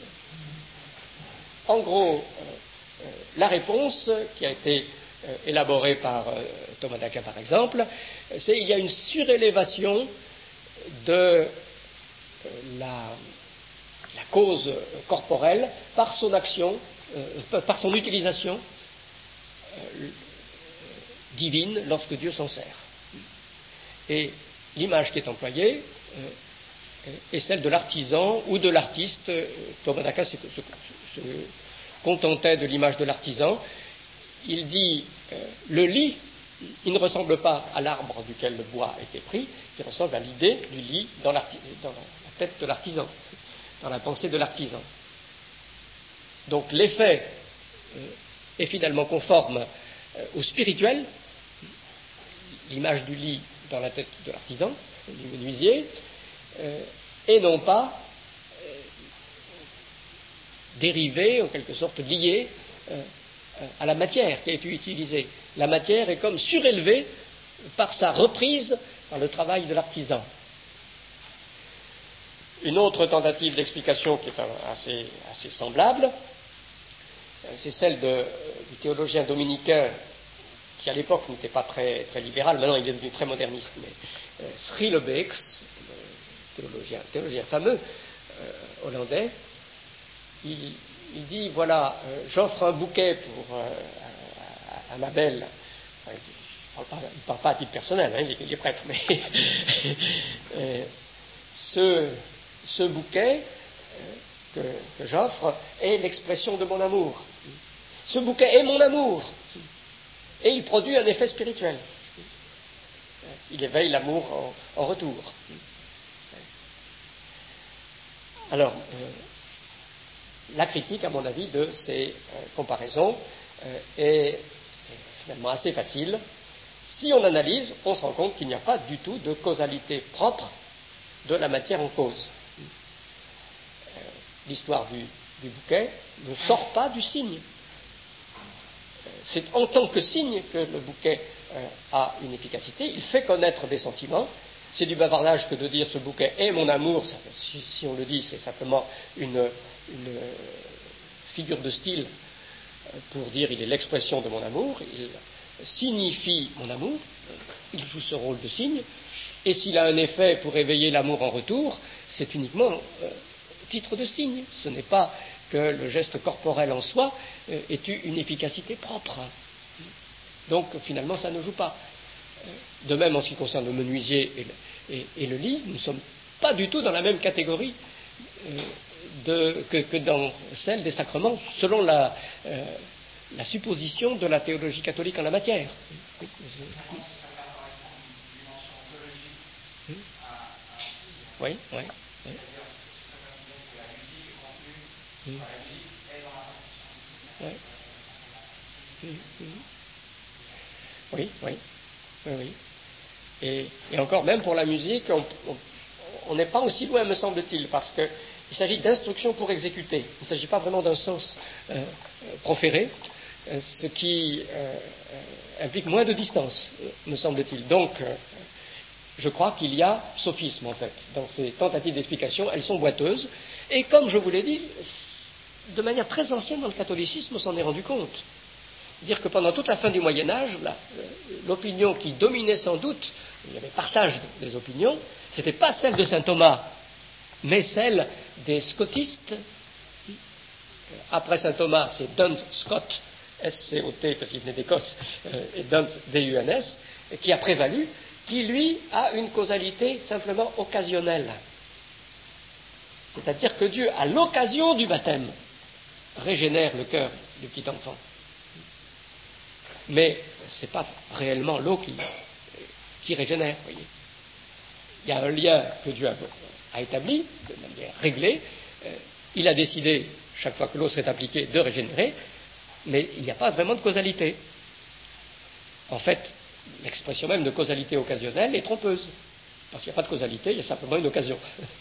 En gros, euh, euh, la réponse qui a été euh, élaborée par euh, Thomas d'Aquin par exemple, c'est qu'il y a une surélévation de euh, la, la cause corporelle par son action, euh, par son utilisation euh, divine lorsque Dieu s'en sert. Et l'image qui est employée euh, est celle de l'artisan ou de l'artiste. Euh, Thomas d'Aquin se, se, se contentait de l'image de l'artisan. Il dit euh, le lit, il ne ressemble pas à l'arbre duquel le bois a été pris, il ressemble à l'idée du lit dans, dans la tête de l'artisan, dans la pensée de l'artisan. Donc l'effet euh, est finalement conforme euh, au spirituel, l'image du lit dans la tête de l'artisan, du menuisier, euh, et non pas euh, dérivé, en quelque sorte lié euh, à la matière qui a été utilisée. La matière est comme surélevée par sa reprise par le travail de l'artisan. Une autre tentative d'explication qui est assez, assez semblable, c'est celle de, du théologien dominicain qui à l'époque n'était pas très, très libéral, maintenant il est devenu très moderniste, mais euh, Schillebeeckx, théologien, théologien fameux euh, hollandais, il, il dit voilà, euh, j'offre un bouquet pour euh, à, à ma belle. Enfin, il ne parle, parle pas à titre personnel, hein, il, est, il est prêtre, mais euh, ce, ce bouquet que, que j'offre est l'expression de mon amour. Ce bouquet est mon amour. Et il produit un effet spirituel. Il éveille l'amour en, en retour. Alors, euh, la critique, à mon avis, de ces euh, comparaisons euh, est, est finalement assez facile. Si on analyse, on se rend compte qu'il n'y a pas du tout de causalité propre de la matière en cause. Euh, l'histoire du, du bouquet ne sort pas du signe. Euh, c'est en tant que signe que le bouquet euh, a une efficacité. Il fait connaître des sentiments. C'est du bavardage que de dire ce bouquet est mon amour. Ça, si, si on le dit, c'est simplement une, une figure de style pour dire il est l'expression de mon amour. Il signifie mon amour. Il joue ce rôle de signe. Et s'il a un effet pour éveiller l'amour en retour, c'est uniquement euh, titre de signe. Ce n'est pas que le geste corporel en soi euh, ait eu une efficacité propre. Donc finalement, ça ne joue pas. De même, en ce qui concerne le menuisier et le, et, et le lit, nous ne sommes pas du tout dans la même catégorie euh, de, que, que dans celle des sacrements, selon la, euh, la supposition de la théologie catholique en la matière. Oui, oui, oui. Oui, oui, oui, oui. Et, et encore, même pour la musique, on n'est pas aussi loin, me semble-t-il, parce qu'il s'agit d'instruction pour exécuter. Il ne s'agit pas vraiment d'un sens euh, proféré, euh, ce qui euh, implique moins de distance, me semble-t-il. Donc, euh, je crois qu'il y a sophisme, en fait, dans ces tentatives d'explication. Elles sont boiteuses. Et comme je vous l'ai dit, de manière très ancienne dans le catholicisme, on s'en est rendu compte. Dire que pendant toute la fin du Moyen-Âge, l'opinion qui dominait sans doute, il y avait partage des opinions, ce n'était pas celle de saint Thomas, mais celle des scotistes. Après saint Thomas, c'est Duns Scott, S C O T, parce qu'il venait d'Écosse, et Duns, D U N S, qui a prévalu, qui lui a une causalité simplement occasionnelle. C'est-à-dire que Dieu, à l'occasion du baptême, régénère le cœur du petit enfant. Mais ce n'est pas réellement l'eau qui, qui régénère, voyez. Il y a un lien que Dieu a, a établi de manière réglée. Euh, il a décidé, chaque fois que l'eau serait appliquée, de régénérer, mais il n'y a pas vraiment de causalité. En fait, l'expression même de causalité occasionnelle est trompeuse. Parce qu'il n'y a pas de causalité, il y a simplement une occasion.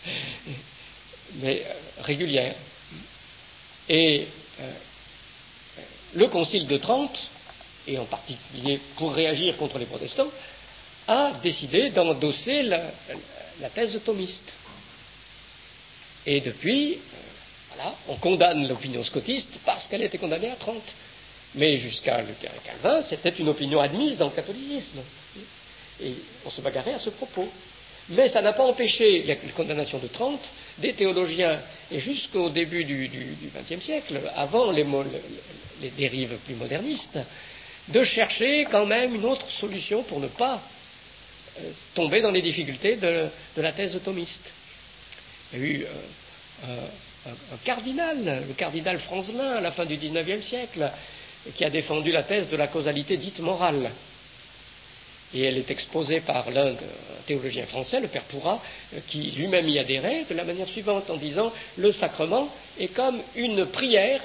mais euh, régulière. Et euh, le Concile de Trente, et en particulier pour réagir contre les protestants, a décidé d'endosser la, la, la thèse thomiste. Et depuis, euh, voilà, on condamne l'opinion scotiste parce qu'elle a été condamnée à Trente. Mais jusqu'à Calvin, c'était une opinion admise dans le catholicisme. Et on se bagarrait à ce propos. Mais ça n'a pas empêché les condamnations de Trente des théologiens, et jusqu'au début du vingtième siècle, avant les, les dérives plus modernistes, de chercher quand même une autre solution pour ne pas euh, tomber dans les difficultés de, de la thèse thomiste. Il y a eu euh, un, un cardinal, le cardinal Franzelin, à la fin du dix-neuvième siècle, qui a défendu la thèse de la causalité dite morale. Et elle est exposée par l'un théologien français, le père Pourrat, qui lui-même y adhérait de la manière suivante, en disant le sacrement est comme une prière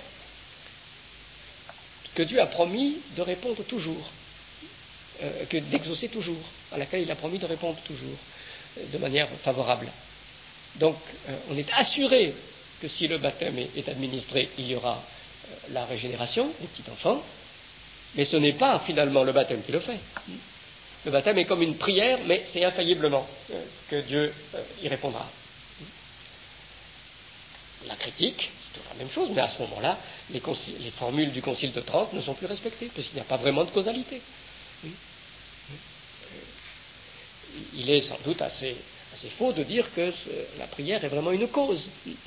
que Dieu a promis de répondre toujours, euh, que d'exaucer toujours, à laquelle il a promis de répondre toujours, euh, de manière favorable. Donc, euh, on est assuré que si le baptême est, est administré, il y aura euh, la régénération des petits enfants, mais ce n'est pas finalement le baptême qui le fait. Le baptême est comme une prière, mais c'est infailliblement euh, que Dieu euh, y répondra. La critique, c'est toujours la même chose, mais à ce moment-là, les, concil- les formules du Concile de Trente ne sont plus respectées, parce qu'il n'y a pas vraiment de causalité. Il est sans doute assez, assez faux de dire que ce, la prière est vraiment une cause. Donc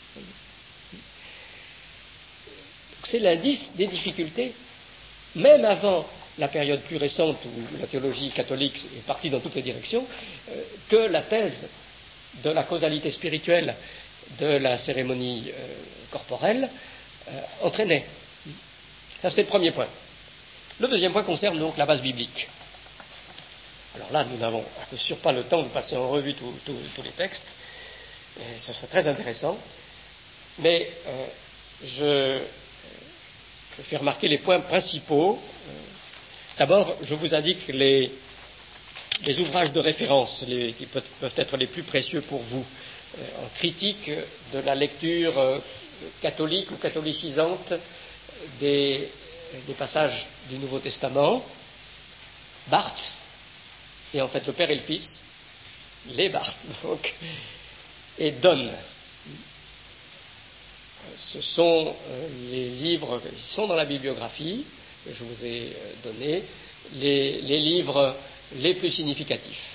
c'est l'indice des difficultés, même avant la période plus récente où la théologie catholique est partie dans toutes les directions, euh, que la thèse de la causalité spirituelle de la cérémonie euh, corporelle euh, entraînait. Ça, c'est le premier point. Le deuxième point concerne donc la base biblique. Alors là, nous n'avons bien sûr pas le temps de passer en revue tous les textes, et ce serait très intéressant, mais euh, je, je fais remarquer les points principaux. D'abord, je vous indique les, les ouvrages de référence les, qui peuvent, peuvent être les plus précieux pour vous, euh, en critique de la lecture euh, catholique ou catholicisante des, des passages du Nouveau Testament. Barth, et en fait le Père et le Fils, les Barth, donc, et Donne. Ce sont euh, les livres qui sont dans la bibliographie que je vous ai euh, donnée, les, les livres les plus significatifs.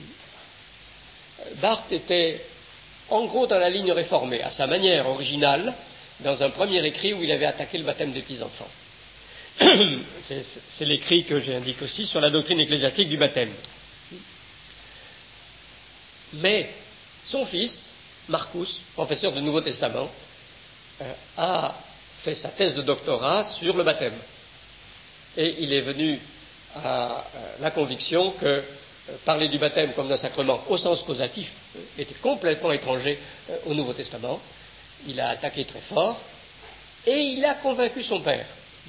Barth était en gros dans la ligne réformée, à sa manière originale, dans un premier écrit où il avait attaqué le baptême des petits-enfants. C'est, c'est l'écrit que j'indique aussi sur la doctrine ecclésiastique du baptême. Mais son fils, Marcus, professeur du Nouveau Testament, euh, a fait sa thèse de doctorat sur le baptême. Et il est venu à euh, la conviction que euh, parler du baptême comme d'un sacrement au sens causatif euh, était complètement étranger euh, au Nouveau Testament. Il a attaqué très fort et il a convaincu son père.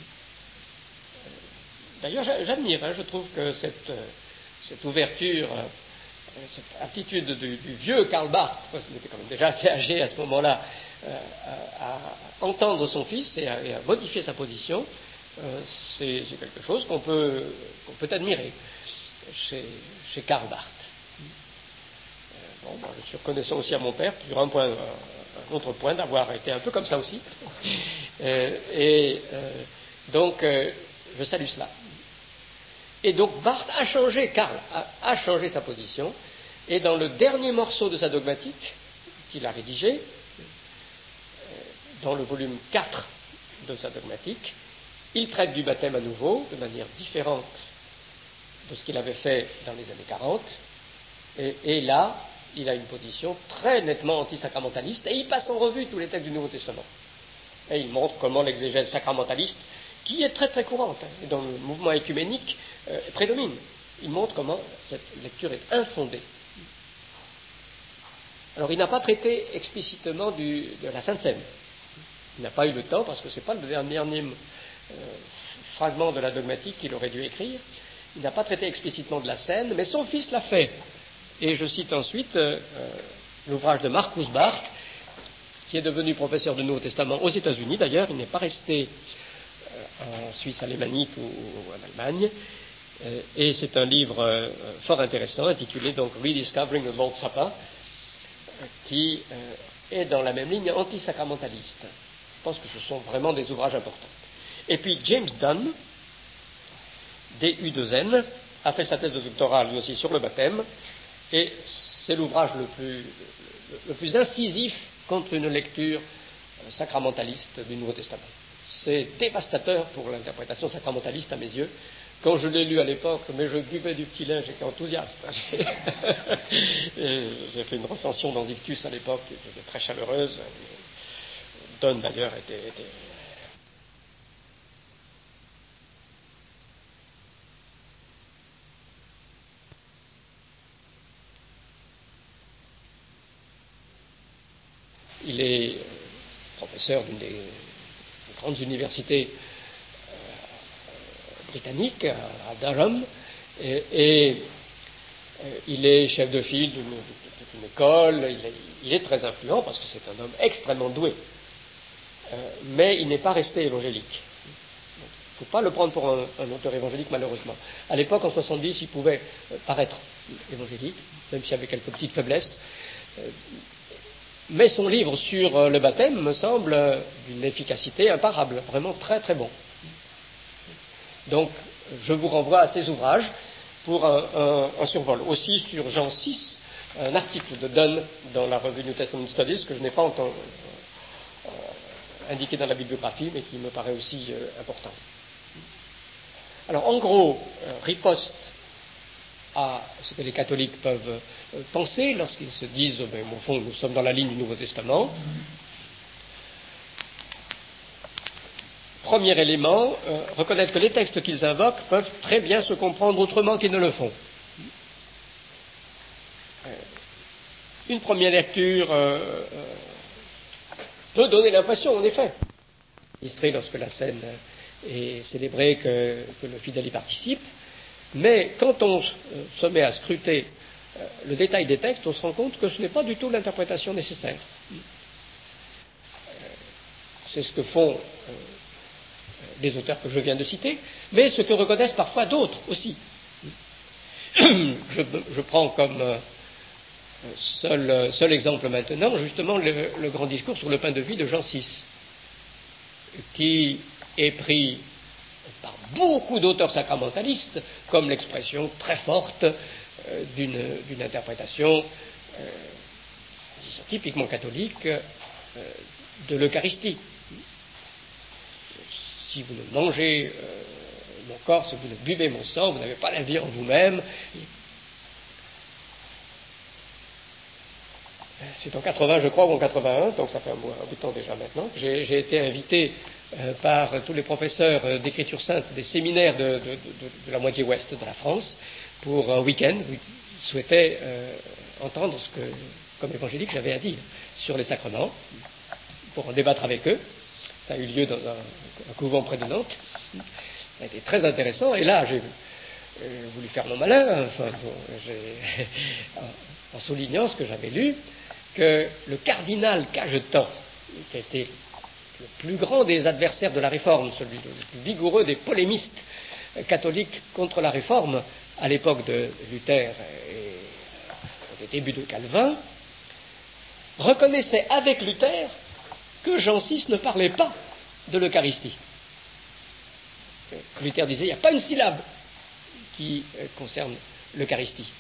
D'ailleurs, j'admire, hein, je trouve que cette, euh, cette ouverture, euh, cette attitude du, du vieux Karl Barth, parce qu'il était quand même déjà assez âgé à ce moment-là, euh, à, à entendre son fils et à, et à modifier sa position, euh, c'est, c'est quelque chose qu'on peut, qu'on peut admirer chez, chez Karl Barth. Euh, bon, moi, je suis reconnaissant aussi à mon père, sur un point, un autre point, d'avoir été un peu comme ça aussi. Euh, et euh, donc, euh, je salue cela. Et donc Barth a changé, Karl a, a changé sa position, et dans le dernier morceau de sa dogmatique qu'il a rédigé, dans le volume quatre de sa dogmatique, il traite du baptême à nouveau, de manière différente de ce qu'il avait fait dans les années quarante, et, et là, il a une position très nettement antisacramentaliste, et il passe en revue tous les textes du Nouveau Testament. Et il montre comment l'exégèse sacramentaliste, qui est très très courante, hein, et dans le mouvement écuménique, euh, prédomine. Il montre comment cette lecture est infondée. Alors, il n'a pas traité explicitement du, de la Sainte Seine. Il n'a pas eu le temps, parce que ce n'est pas le dernier euh, fragment de la dogmatique qu'il aurait dû écrire. Il n'a pas traité explicitement de la Seine, mais son fils l'a fait. Et je cite ensuite euh, euh, l'ouvrage de Marcus Barth, qui est devenu professeur du Nouveau Testament aux États-Unis. D'ailleurs, il n'est pas resté euh, en Suisse alémanique ou, ou en Allemagne. Euh, et c'est un livre euh, fort intéressant, intitulé donc Rediscovering the Lord's Supper, euh, qui euh, est dans la même ligne antisacramentaliste. Je pense que ce sont vraiment des ouvrages importants. Et puis James Dunn, D U deux N, a fait sa thèse de doctorat lui aussi sur le baptême, et c'est l'ouvrage le plus, le plus incisif contre une lecture sacramentaliste du Nouveau Testament. C'est dévastateur pour l'interprétation sacramentaliste à mes yeux. Quand je l'ai lu à l'époque, mais je buvais du petit lait, j'étais enthousiaste. J'ai fait une recension dans Ictus à l'époque, qui était très chaleureuse. Donne d'ailleurs était, était il est professeur d'une des grandes universités euh, britanniques, à Durham, et, et euh, il est chef de file d'une, d'une école, il est, il est très influent parce que c'est un homme extrêmement doué, euh, mais il n'est pas resté évangélique. Il ne faut pas le prendre pour un, un auteur évangélique, malheureusement. À l'époque, en soixante-dix, il pouvait euh, paraître évangélique, même s'il y avait quelques petites faiblesses. Euh, Mais son livre sur euh, le baptême me semble euh, d'une efficacité imparable, vraiment très très bon. Donc, je vous renvoie à ces ouvrages pour un, un, un survol. Aussi sur Jean six, un article de Dunn dans la revue New Testament Studies que je n'ai pas entendu, euh, indiqué dans la bibliographie, mais qui me paraît aussi euh, important. Alors, en gros, euh, riposte à ce que les catholiques peuvent euh, penser lorsqu'ils se disent ben, au fond, nous sommes dans la ligne du Nouveau Testament. Premier élément, euh, reconnaître que les textes qu'ils invoquent peuvent très bien se comprendre autrement qu'ils ne le font. Euh, une première lecture euh, euh, peut donner l'impression, en effet, lorsque la scène est célébrée, que, que le fidèle y participe, mais quand on se met à scruter euh, le détail des textes, on se rend compte que ce n'est pas du tout l'interprétation nécessaire. Euh, c'est ce que font euh, les auteurs que je viens de citer, mais ce que reconnaissent parfois d'autres aussi. Je, je prends comme euh, seul, seul exemple maintenant, justement, le, le grand discours sur le pain de vie de Jean six, qui est pris par beaucoup d'auteurs sacramentalistes comme l'expression très forte euh, d'une, d'une interprétation euh, disons, typiquement catholique euh, de l'Eucharistie. Si vous ne mangez euh, mon corps, si vous ne buvez mon sang, vous n'avez pas la vie en vous-même. C'est en quatre-vingts, je crois, ou en quatre-vingt-un, donc ça fait un bout, un bout de temps déjà maintenant, que j'ai, j'ai été invité euh, par tous les professeurs euh, d'écriture sainte des séminaires de, de, de, de la moitié ouest de la France pour un week-end où ils souhaitaient euh, entendre ce que, comme évangélique, j'avais à dire sur les sacrements, pour en débattre avec eux. Ça a eu lieu dans un, un couvent près de Nantes. Ça a été très intéressant, et là, j'ai euh, voulu faire mon malin, enfin, bon, j'ai, en, en soulignant ce que j'avais lu, que le cardinal Cajetan, qui a été le plus grand des adversaires de la Réforme, celui le plus vigoureux des polémistes catholiques contre la Réforme, à l'époque de Luther et au début de Calvin, reconnaissait avec Luther que Jean six ne parlait pas de l'Eucharistie. Luther disait, il n'y a pas une syllabe qui euh, concerne l'Eucharistie.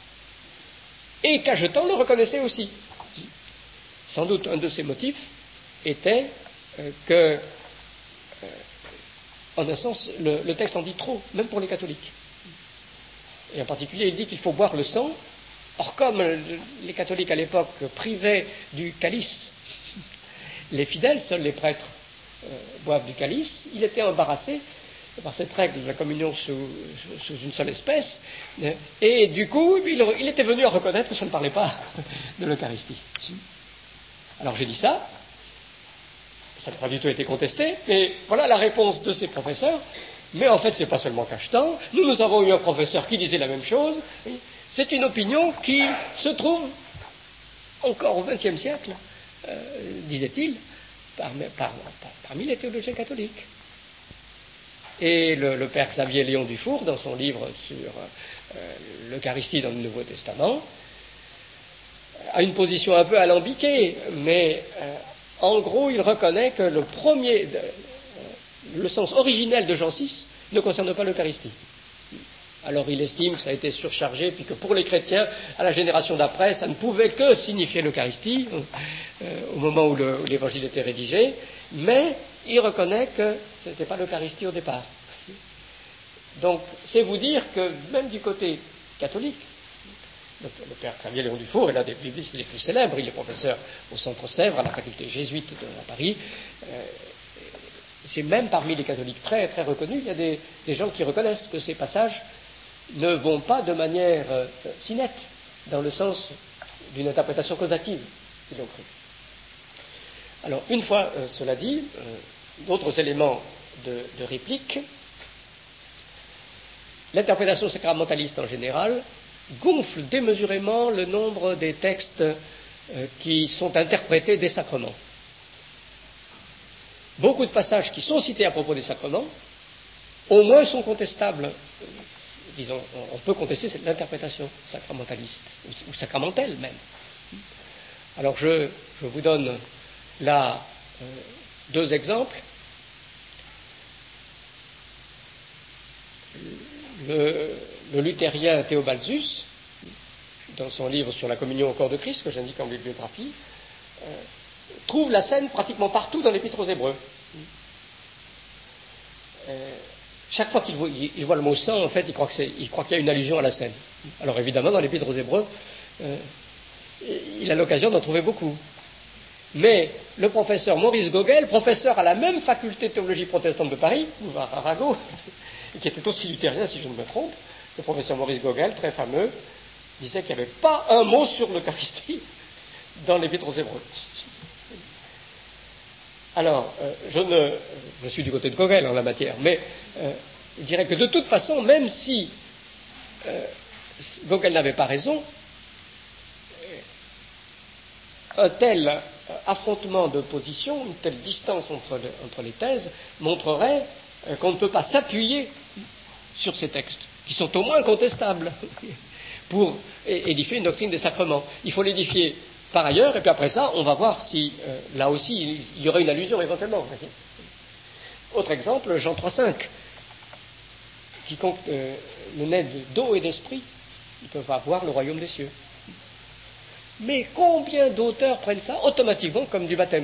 Et Cajetan le reconnaissait aussi. Sans doute un de ses motifs était euh, que, euh, en un sens, le, le texte en dit trop, même pour les catholiques. Et en particulier, il dit qu'il faut boire le sang. Or, comme les catholiques à l'époque privaient du calice les fidèles, seuls les prêtres euh, boivent du calice, il était embarrassé par cette règle de la communion sous, sous une seule espèce, et du coup, il, il était venu à reconnaître que ça ne parlait pas de l'Eucharistie. Alors j'ai dit ça, ça n'a pas du tout été contesté, et voilà la réponse de ces professeurs. Mais en fait, c'est pas seulement Cajetan, nous, nous avons eu un professeur qui disait la même chose, c'est une opinion qui se trouve encore au vingtième siècle, euh, disait-il, par, par, par, parmi les théologiens catholiques. Et le, le père Xavier Léon Dufour, dans son livre sur euh, l'Eucharistie dans le Nouveau Testament, a une position un peu alambiquée, mais euh, en gros, il reconnaît que le premier, de, euh, le sens originel de Jean six ne concerne pas l'Eucharistie. Alors il estime que ça a été surchargé, puis que pour les chrétiens, à la génération d'après, ça ne pouvait que signifier l'Eucharistie, euh, au moment où, le, où l'évangile était rédigé, mais il reconnaît que ce n'était pas l'Eucharistie au départ. Donc c'est vous dire que même du côté catholique, le, le père Xavier Léon Dufour est l'un des biblistes les plus célèbres, il est professeur au Centre Sèvres, à la faculté jésuite de à Paris, euh, c'est même parmi les catholiques très, très reconnus, il y a des, des gens qui reconnaissent que ces passages ne vont pas de manière euh, si nette, dans le sens d'une interprétation causative qu'ils ont cru. Alors, une fois euh, cela dit, euh, d'autres éléments de, de réplique. L'interprétation sacramentaliste en général gonfle démesurément le nombre des textes euh, qui sont interprétés des sacrements. Beaucoup de passages qui sont cités à propos des sacrements, au moins sont contestables. Euh, disons, on peut contester l'interprétation sacramentaliste, ou, ou sacramentelle même. Alors, je, je vous donne là euh, deux exemples. Le, le luthérien Théobalzus, dans son livre sur la communion au corps de Christ, que j'indique en bibliographie, euh, trouve la scène pratiquement partout dans l'Épître aux Hébreux. Euh, chaque fois qu'il voit, il voit le mot sang, en fait, il croit, que c'est, il croit qu'il y a une allusion à la scène. Alors évidemment, dans l'Épître aux Hébreux, euh, il a l'occasion d'en trouver beaucoup. Mais le professeur Maurice Gogel, professeur à la même faculté de théologie protestante de Paris, ou à Arago, qui était aussi luthérien si je ne me trompe, le professeur Maurice Gogel, très fameux, disait qu'il n'y avait pas un mot sur l'Eucharistie dans l'Épître aux Hébreux. Alors, euh, je, ne, je suis du côté de Gogel en la matière, mais euh, je dirais que de toute façon, même si euh, Gogel n'avait pas raison, un tel affrontement de positions, une telle distance entre, le, entre les thèses, montrerait euh, qu'on ne peut pas s'appuyer sur ces textes, qui sont au moins contestables, pour édifier une doctrine des sacrements. Il faut l'édifier par ailleurs, et puis après ça, on va voir si, euh, là aussi, il y aurait une allusion éventuellement. Autre exemple, Jean trois cinq. Quiconque euh, ne naît d'eau et d'esprit, ils peuvent avoir le royaume des cieux. Mais combien d'auteurs prennent ça automatiquement comme du baptême?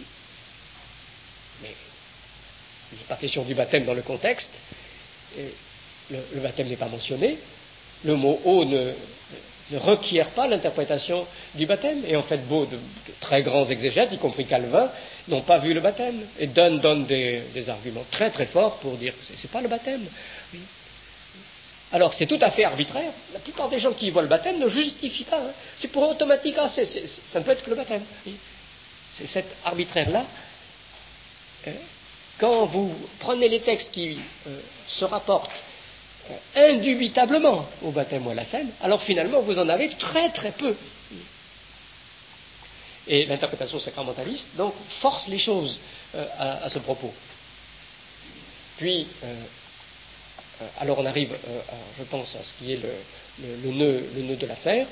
Mais il n'est pas question du baptême dans le contexte. Et le, le baptême n'est pas mentionné. Le mot eau ne, ne requiert pas l'interprétation du baptême. Et en fait, beau, de, de très grands exégètes, y compris Calvin, n'ont pas vu le baptême. Et Dunn donne des, des arguments très très forts pour dire que ce n'est pas le baptême. Oui. Alors c'est tout à fait arbitraire. La plupart des gens qui voient le baptême ne justifient pas. Hein. C'est pour automatique, ah, c'est, c'est, ça ne peut être que le baptême. Oui. C'est cet arbitraire-là. Hein. Quand vous prenez les textes qui euh, se rapportent euh, indubitablement au baptême ou à la scène, alors finalement vous en avez très très peu. Et l'interprétation sacramentaliste donc force les choses euh, à, à ce propos. Puis euh, alors on arrive, euh, à, je pense, à ce qui est le, le, le, nœud, le nœud de l'affaire.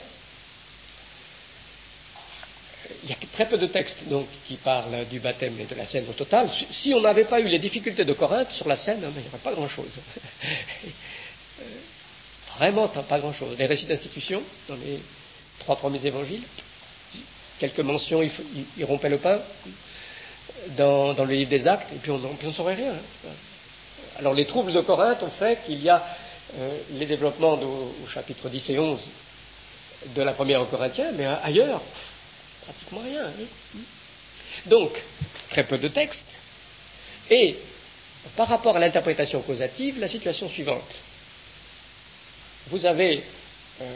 Il y a très peu de textes donc, qui parlent du baptême et de la scène au total. Si on n'avait pas eu les difficultés de Corinthe sur la scène, hein, il n'y aurait pas grand-chose. Vraiment pas grand-chose. Les récits d'institution dans les trois premiers évangiles, quelques mentions, il, faut, il, il rompait le pain dans, dans le livre des Actes, et puis on ne saurait rien. Hein. Alors les troubles de Corinthe ont fait qu'il y a euh, les développements de, au chapitre dix et onze de la première Corinthiens, mais ailleurs, pratiquement rien. Hein. Donc, très peu de textes. Et par rapport à l'interprétation causative, la situation suivante. Vous avez euh,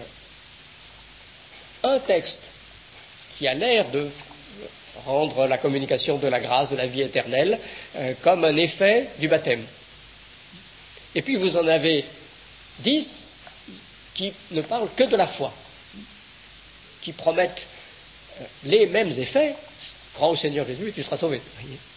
un texte qui a l'air de rendre la communication de la grâce, de la vie éternelle, euh, comme un effet du baptême. Et puis vous en avez dix qui ne parlent que de la foi, qui promettent les mêmes effets, crois au Seigneur Jésus et tu seras sauvé,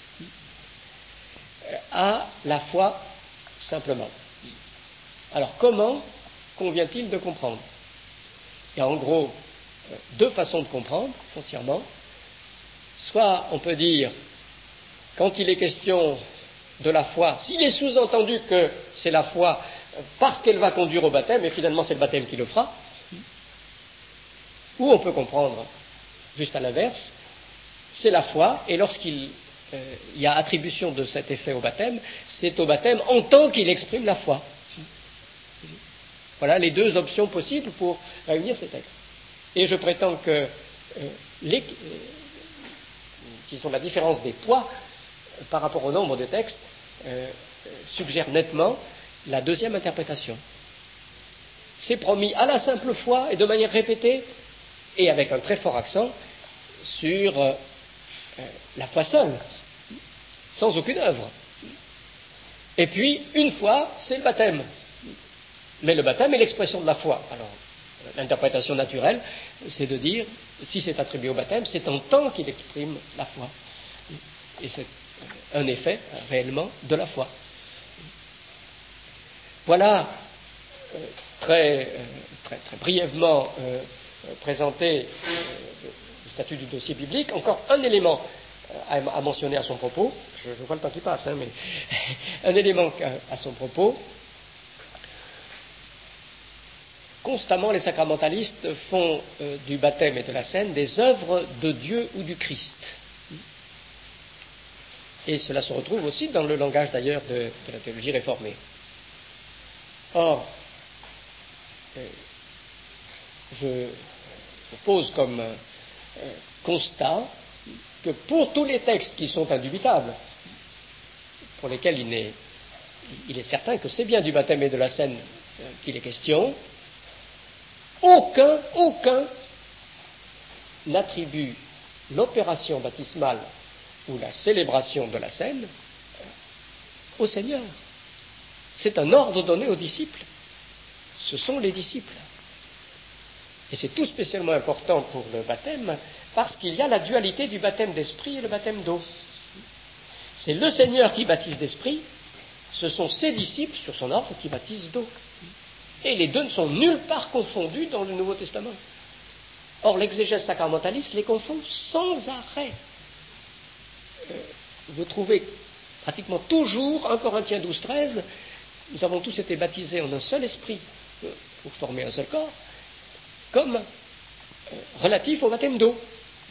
à la foi simplement. Alors comment convient-il de comprendre? Il y a en gros deux façons de comprendre, foncièrement. Soit on peut dire, quand il est question de la foi, s'il est sous-entendu que c'est la foi parce qu'elle va conduire au baptême, et finalement c'est le baptême qui le fera, ou on peut comprendre juste à l'inverse, c'est la foi, et lorsqu'il euh, y a attribution de cet effet au baptême, c'est au baptême en tant qu'il exprime la foi. Voilà les deux options possibles pour réunir ces textes. Et je prétends que euh, les, euh, qui sont la différence des poids euh, par rapport au nombre de textes, euh, suggère nettement la deuxième interprétation. C'est promis à la simple foi et de manière répétée, et avec un très fort accent sur euh, euh, la foi seule, sans aucune œuvre. Et puis, une fois, c'est le baptême. Mais le baptême est l'expression de la foi. Alors, l'interprétation naturelle, c'est de dire, si c'est attribué au baptême, c'est en tant qu'il exprime la foi. Et c'est un effet, réellement, de la foi. Voilà, euh, très, euh, très, très brièvement euh, présenté euh, le statut du dossier biblique. Encore un élément à, à mentionner à son propos. Je, je vois le temps qui passe, hein, mais un élément à, à son propos. Constamment, les sacramentalistes font euh, du baptême et de la scène des œuvres de Dieu ou du Christ. Et cela se retrouve aussi dans le langage d'ailleurs de, de la théologie réformée. Or, euh, je, je pose comme euh, constat que pour tous les textes qui sont indubitables, pour lesquels il est, il est certain que c'est bien du baptême et de la scène euh, qu'il est question, aucun, aucun n'attribue l'opération baptismale ou la célébration de la scène au Seigneur. C'est un ordre donné aux disciples. Ce sont les disciples. Et c'est tout spécialement important pour le baptême parce qu'il y a la dualité du baptême d'esprit et le baptême d'eau. C'est le Seigneur qui baptise d'esprit, ce sont ses disciples, sur son ordre, qui baptisent d'eau. Et les deux ne sont nulle part confondus dans le Nouveau Testament. Or, l'exégèse sacramentaliste les confond sans arrêt. Euh, vous trouvez pratiquement toujours, un Corinthiens douze, treize, nous avons tous été baptisés en un seul esprit euh, pour former un seul corps, comme euh, relatif au baptême d'eau.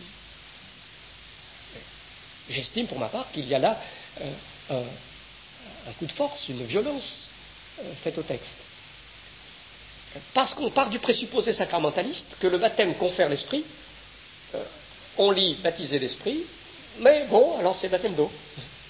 J'estime pour ma part qu'il y a là euh, un, un coup de force, une violence euh, faite au texte. Parce qu'on part du présupposé sacramentaliste que le baptême confère l'esprit, euh, on lit baptiser l'esprit, mais bon, alors c'est baptême d'eau.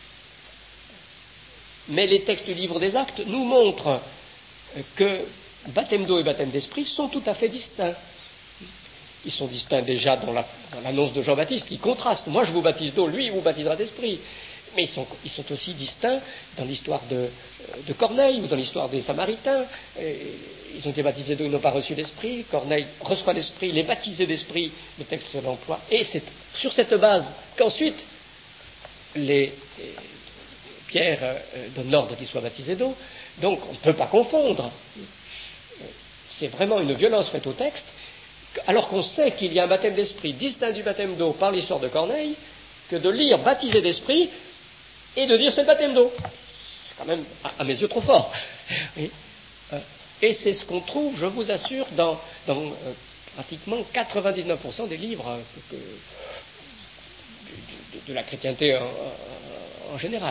Mais les textes du livre des Actes nous montrent que baptême d'eau et baptême d'esprit sont tout à fait distincts. Ils sont distincts déjà dans, la, dans l'annonce de Jean-Baptiste, qui contraste. Moi, je vous baptise d'eau, lui, il vous baptisera d'esprit. Mais ils sont, ils sont aussi distincts dans l'histoire de, de Corneille ou dans l'histoire des Samaritains. Et ils ont été baptisés d'eau, ils n'ont pas reçu l'esprit. Corneille reçoit l'esprit, il est baptisé d'esprit, le texte l'emploie. Et c'est sur cette base qu'ensuite les, les Pierre euh, donne l'ordre qu'il soit baptisé d'eau. Donc on ne peut pas confondre. C'est vraiment une violence faite au texte. Alors qu'on sait qu'il y a un baptême d'esprit distinct du baptême d'eau par l'histoire de Corneille, que de lire baptisé d'esprit et de dire c'est le baptême d'eau. C'est quand même, à, à mes yeux, trop fort. Et, euh, et c'est ce qu'on trouve, je vous assure, dans, dans euh, pratiquement quatre-vingt-dix-neuf pour cent des livres euh, que, que, de, de, de la chrétienté en, en, en général.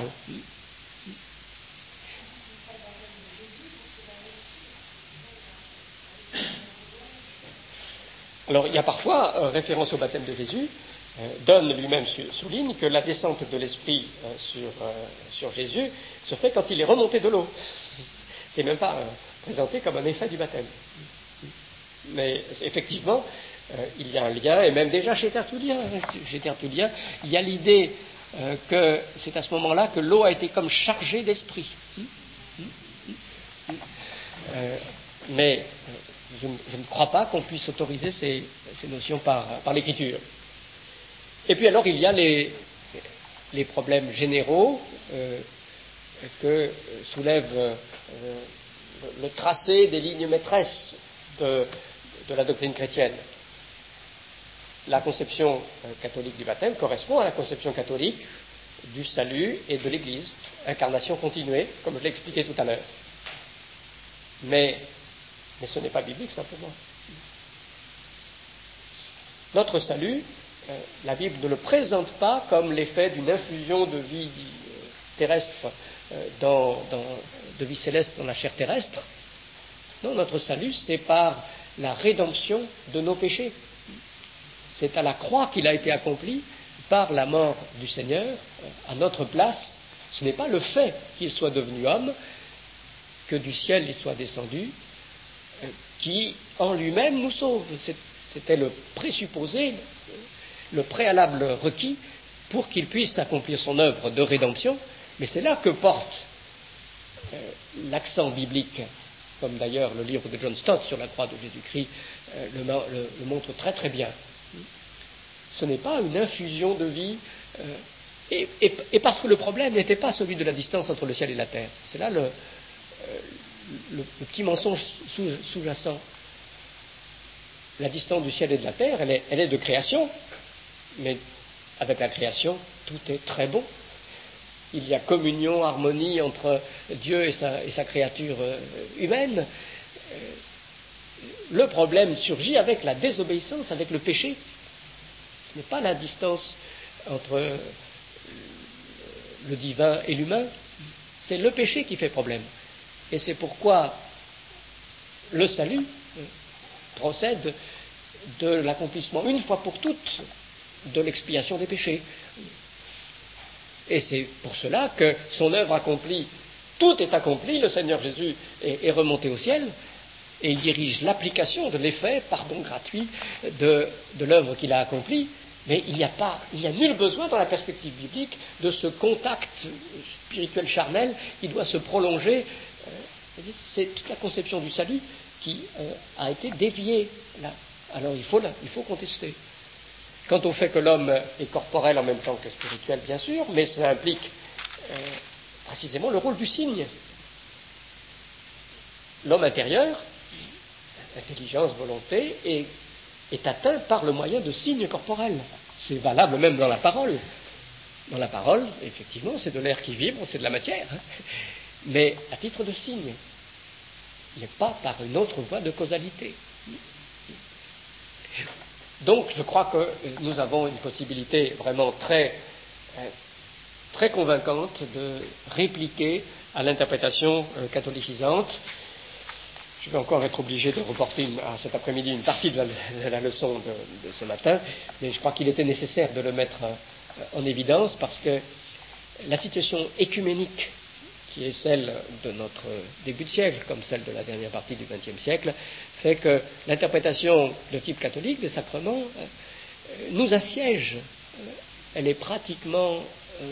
Alors, il y a parfois euh, référence au baptême de Jésus. Euh, Donne lui-même souligne que la descente de l'Esprit euh, sur, euh, sur Jésus se fait quand il est remonté de l'eau. C'est même pas euh, présenté comme un effet du baptême. Mais effectivement, euh, il y a un lien, et même déjà chez Tertullien, chez Tertullien il y a l'idée euh, que c'est à ce moment-là que l'eau a été comme chargée d'esprit. Euh, mais je, je ne crois pas qu'on puisse autoriser ces, ces notions par, par l'écriture. Et puis alors il y a les, les problèmes généraux euh, que soulève euh, le, le tracé des lignes maîtresses de, de la doctrine chrétienne. La conception euh, catholique du baptême correspond à la conception catholique du salut et de l'Église, incarnation continuée, comme je l'ai expliqué tout à l'heure. Mais, mais ce n'est pas biblique simplement. Notre salut, euh, la Bible ne le présente pas comme l'effet d'une infusion de vie euh, terrestre, euh, dans, dans, de vie céleste dans la chair terrestre. Non, notre salut, c'est par la rédemption de nos péchés. C'est à la croix qu'il a été accompli par la mort du Seigneur, euh, à notre place. Ce n'est pas le fait qu'il soit devenu homme, que du ciel il soit descendu, euh, qui en lui-même nous sauve. C'était le présupposé, le préalable requis pour qu'il puisse accomplir son œuvre de rédemption. Mais c'est là que porte euh, l'accent biblique, comme d'ailleurs le livre de John Stott sur la croix de Jésus-Christ euh, le, le, le montre très très bien. Ce n'est pas une infusion de vie, euh, et, et, et parce que le problème n'était pas celui de la distance entre le ciel et la terre. C'est là le, euh, le, le petit mensonge sous, sous-jacent. La distance du ciel et de la terre, elle est, elle est de création, mais avec la création, tout est très bon. Il y a communion, harmonie entre Dieu et sa, et sa créature euh, humaine. Euh, le problème surgit avec la désobéissance, avec le péché. Ce n'est pas la distance entre le divin et l'humain, c'est le péché qui fait problème. Et c'est pourquoi le salut procède de l'accomplissement une fois pour toutes de l'expiation des péchés. Et c'est pour cela que son œuvre accomplie, tout est accompli, le Seigneur Jésus est, est remonté au ciel, et il dirige l'application de l'effet, pardon gratuit, de, de l'œuvre qu'il a accomplie, mais il n'y a pas, il n'y a nul besoin dans la perspective biblique de ce contact spirituel charnel qui doit se prolonger. C'est toute la conception du salut qui euh, a été déviée là. Alors il faut, il faut contester. Quant au fait que l'homme est corporel en même temps que spirituel, bien sûr, mais ça implique euh, précisément le rôle du signe. L'homme intérieur, intelligence, volonté, est, est atteint par le moyen de signes corporels. C'est valable même dans la parole. Dans la parole, effectivement, c'est de l'air qui vibre, c'est de la matière, hein, mais à titre de signe, mais pas par une autre voie de causalité. Donc, je crois que nous avons une possibilité vraiment très, très convaincante de répliquer à l'interprétation catholicisante. Je vais encore être obligé de reporter une, à cet après-midi une partie de la, de la leçon de, de ce matin, mais je crois qu'il était nécessaire de le mettre en évidence parce que la situation écuménique qui est celle de notre début de siècle, comme celle de la dernière partie du vingtième siècle, fait que l'interprétation de type catholique des sacrements euh, nous assiège. Elle est pratiquement euh,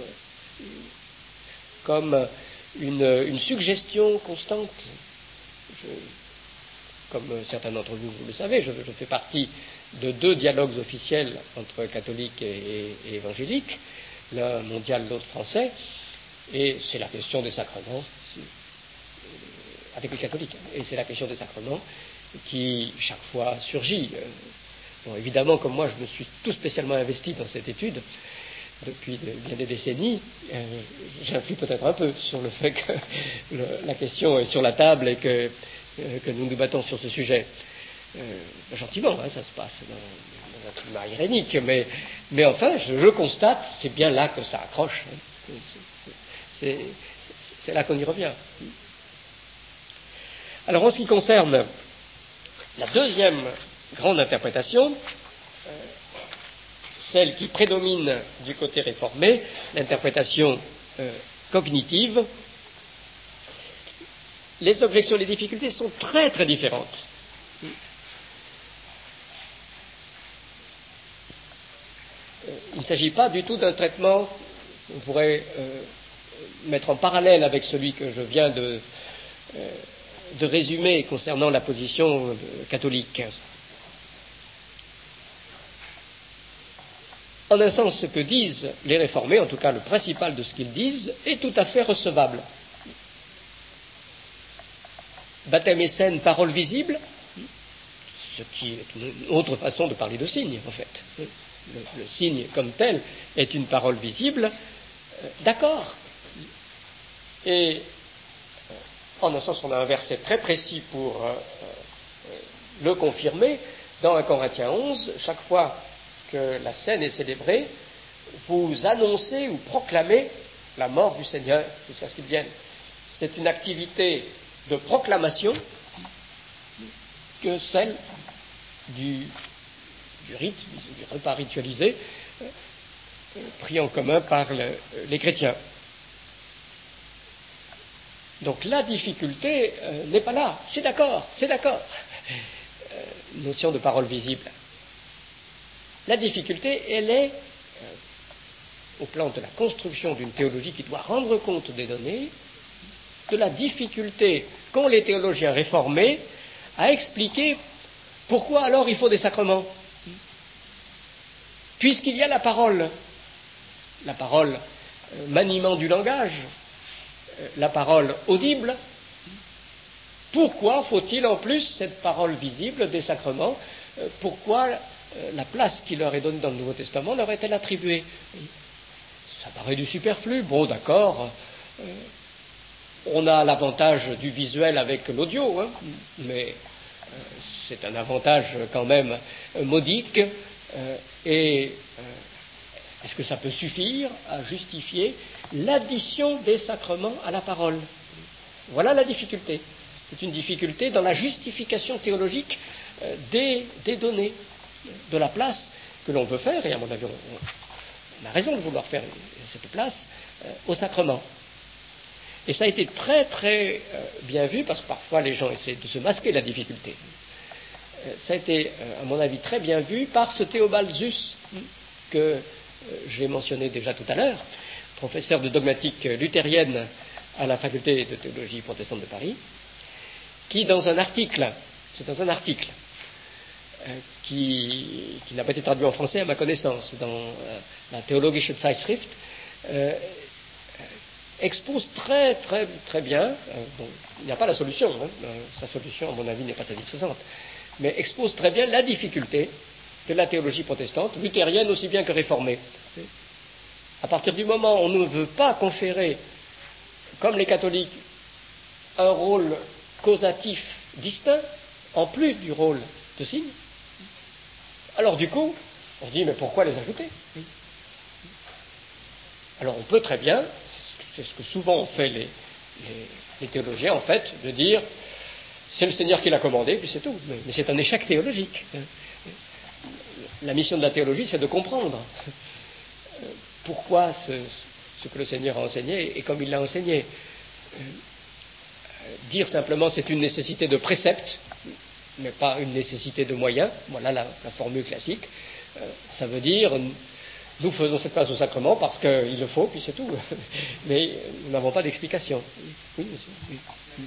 comme une, une suggestion constante. Je, comme certains d'entre vous, vous le savez, je, je fais partie de deux dialogues officiels entre catholiques et, et, et évangéliques, l'un mondial, l'autre français, et c'est la question des sacrements, avec les catholiques, et c'est la question des sacrements qui, chaque fois, surgit. Bon, évidemment, comme moi, je me suis tout spécialement investi dans cette étude depuis de, bien des décennies, euh, j'influe peut-être un peu sur le fait que le, la question est sur la table et que, euh, que nous nous battons sur ce sujet. Euh, gentiment, hein, ça se passe dans, dans un climat irénique, mais, mais enfin, je, je constate, c'est bien là que ça accroche. Hein. C'est, c'est, c'est, c'est là qu'on y revient. Alors, en ce qui concerne la deuxième grande interprétation, euh, celle qui prédomine du côté réformé, l'interprétation euh, cognitive, les objections et les difficultés sont très très différentes. Il ne s'agit pas du tout d'un traitement qu'on pourrait euh, mettre en parallèle avec celui que je viens de, euh, de résumer concernant la position euh, catholique. En un sens, ce que disent les réformés, en tout cas le principal de ce qu'ils disent, est tout à fait recevable. Baptême et scène, parole visible, ce qui est une autre façon de parler de signe, en fait. Le, le signe comme tel est une parole visible, euh, d'accord. Et en un sens, on a un verset très précis pour euh, euh, le confirmer. Dans un Corinthiens onze, chaque fois que la scène est célébrée, vous annoncez ou proclamez la mort du Seigneur jusqu'à ce qu'il vienne. C'est une activité de proclamation que celle du, du rite, du, du repas ritualisé, euh, pris en commun par le, les chrétiens. Donc la difficulté euh, n'est pas là. C'est d'accord, c'est d'accord. Euh, notion de parole visible. La difficulté, elle est, euh, au plan de la construction d'une théologie qui doit rendre compte des données, de la difficulté qu'ont les théologiens réformés à expliquer pourquoi alors il faut des sacrements. Puisqu'il y a la parole, la parole euh, maniement du langage, euh, la parole audible, pourquoi faut-il en plus cette parole visible des sacrements? euh, Pourquoi euh, la place qui leur est donnée dans le Nouveau Testament leur est-elle attribuée? Ça paraît du superflu, bon d'accord, euh, on a l'avantage du visuel avec l'audio, hein, mais euh, c'est un avantage quand même euh, modique, euh, et euh, est-ce que ça peut suffire à justifier l'addition des sacrements à la parole? Voilà la difficulté. C'est une difficulté dans la justification théologique euh, des, des données, de la place que l'on veut faire, et à mon avis, on, on a raison de vouloir faire cette place, euh, au sacrement. Et ça a été très très euh, bien vu, parce que parfois les gens essaient de se masquer la difficulté. Euh, ça a été, euh, à mon avis, très bien vu par ce Théobald Zus, que euh, j'ai mentionné déjà tout à l'heure, professeur de dogmatique luthérienne à la faculté de théologie protestante de Paris, qui dans un article, c'est dans un article, euh, qui, qui n'a pas été traduit en français à ma connaissance, dans euh, la Theologische Zeitschrift, euh, expose très très très bien, euh, bon, il n'y a pas la solution, hein, euh, sa solution à mon avis n'est pas satisfaisante, mais expose très bien la difficulté de la théologie protestante, luthérienne aussi bien que réformée. À partir du moment où on ne veut pas conférer, comme les catholiques, un rôle causatif distinct, en plus du rôle de signe, alors du coup, on se dit, mais pourquoi les ajouter? Alors on peut très bien, c'est ce que souvent ont fait les, les, les théologiens, en fait, de dire, c'est le Seigneur qui l'a commandé, puis c'est tout. Mais, mais c'est un échec théologique. La mission de la théologie, c'est de comprendre pourquoi ce, ce que le Seigneur a enseigné et comme il l'a enseigné. Dire simplement c'est une nécessité de précepte, mais pas une nécessité de moyens, voilà la, la formule classique, ça veut dire nous faisons cette place au sacrement parce qu'il le faut, puis c'est tout. Mais nous n'avons pas d'explication. Oui, monsieur. Oui.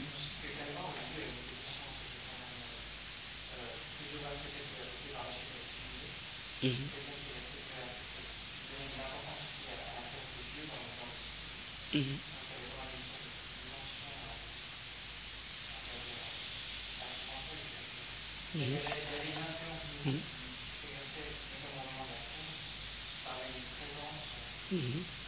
Mm-hmm. Mm-hmm. Mm-hmm. Mm-hmm. Mm-hmm.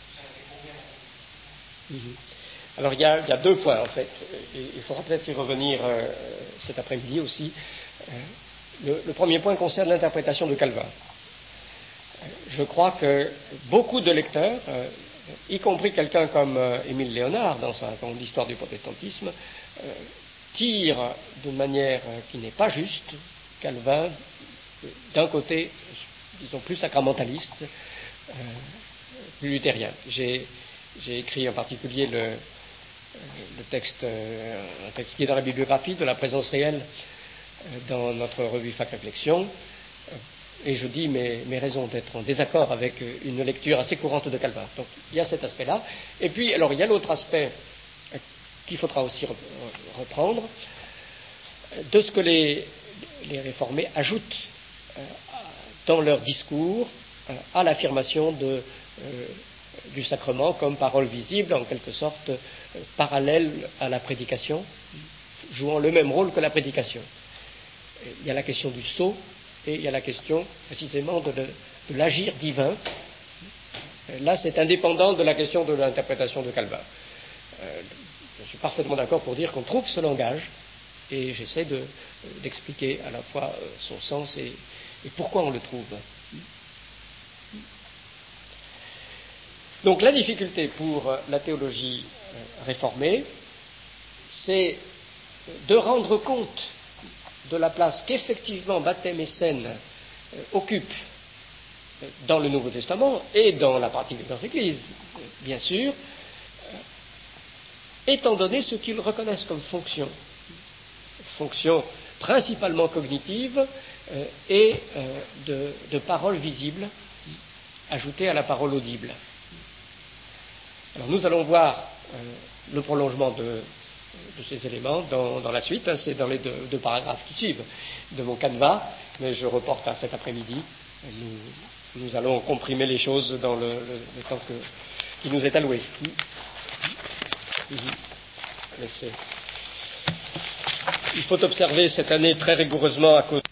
Mm-hmm. Alors il y, a, il y a deux points en fait, et il faudra peut-être y revenir euh, cet après-midi aussi. Euh, le, le premier point concerne l'interprétation de Calvin. Euh, je crois que beaucoup de lecteurs, euh, y compris quelqu'un comme euh, Émile Léonard dans sa dans l'histoire du protestantisme, euh, tirent d'une manière euh, qui n'est pas juste Calvin euh, d'un côté, disons, plus sacramentaliste, euh, plus luthérien. J'ai, j'ai écrit en particulier le, le texte, euh, un texte qui est dans la bibliographie de la présence réelle euh, dans notre revue Fac Réflexion, euh, et je dis mes, mes raisons d'être en désaccord avec une lecture assez courante de Calvin. Donc il y a cet aspect-là. Et puis, alors il y a l'autre aspect euh, qu'il faudra aussi reprendre, de ce que les, les réformés ajoutent euh, dans leur discours euh, à l'affirmation de, euh, du sacrement comme parole visible, en quelque sorte euh, parallèle à la prédication, jouant le même rôle que la prédication. Il y a la question du sceau et il y a la question précisément de, de, de l'agir divin. Là, c'est indépendant de la question de l'interprétation de Calvin. Euh, je suis parfaitement d'accord pour dire qu'on trouve ce langage et j'essaie de, d'expliquer à la fois son sens et, et pourquoi on le trouve. Donc la difficulté pour la théologie réformée, c'est de rendre compte de la place qu'effectivement baptême et scène occupent dans le Nouveau Testament et dans la pratique de notre Église, bien sûr, étant donné ce qu'ils reconnaissent comme fonction, fonction principalement cognitive euh, et euh, de, de parole visible ajoutée à la parole audible. Alors nous allons voir euh, le prolongement de, de ces éléments dans, dans la suite, hein, c'est dans les deux, deux paragraphes qui suivent de mon canevas, mais je reporte à cet après-midi. Nous, nous allons comprimer les choses dans le, le, le temps que, qui nous est alloué. Mais c'est... Il faut observer cette année très rigoureusement à cause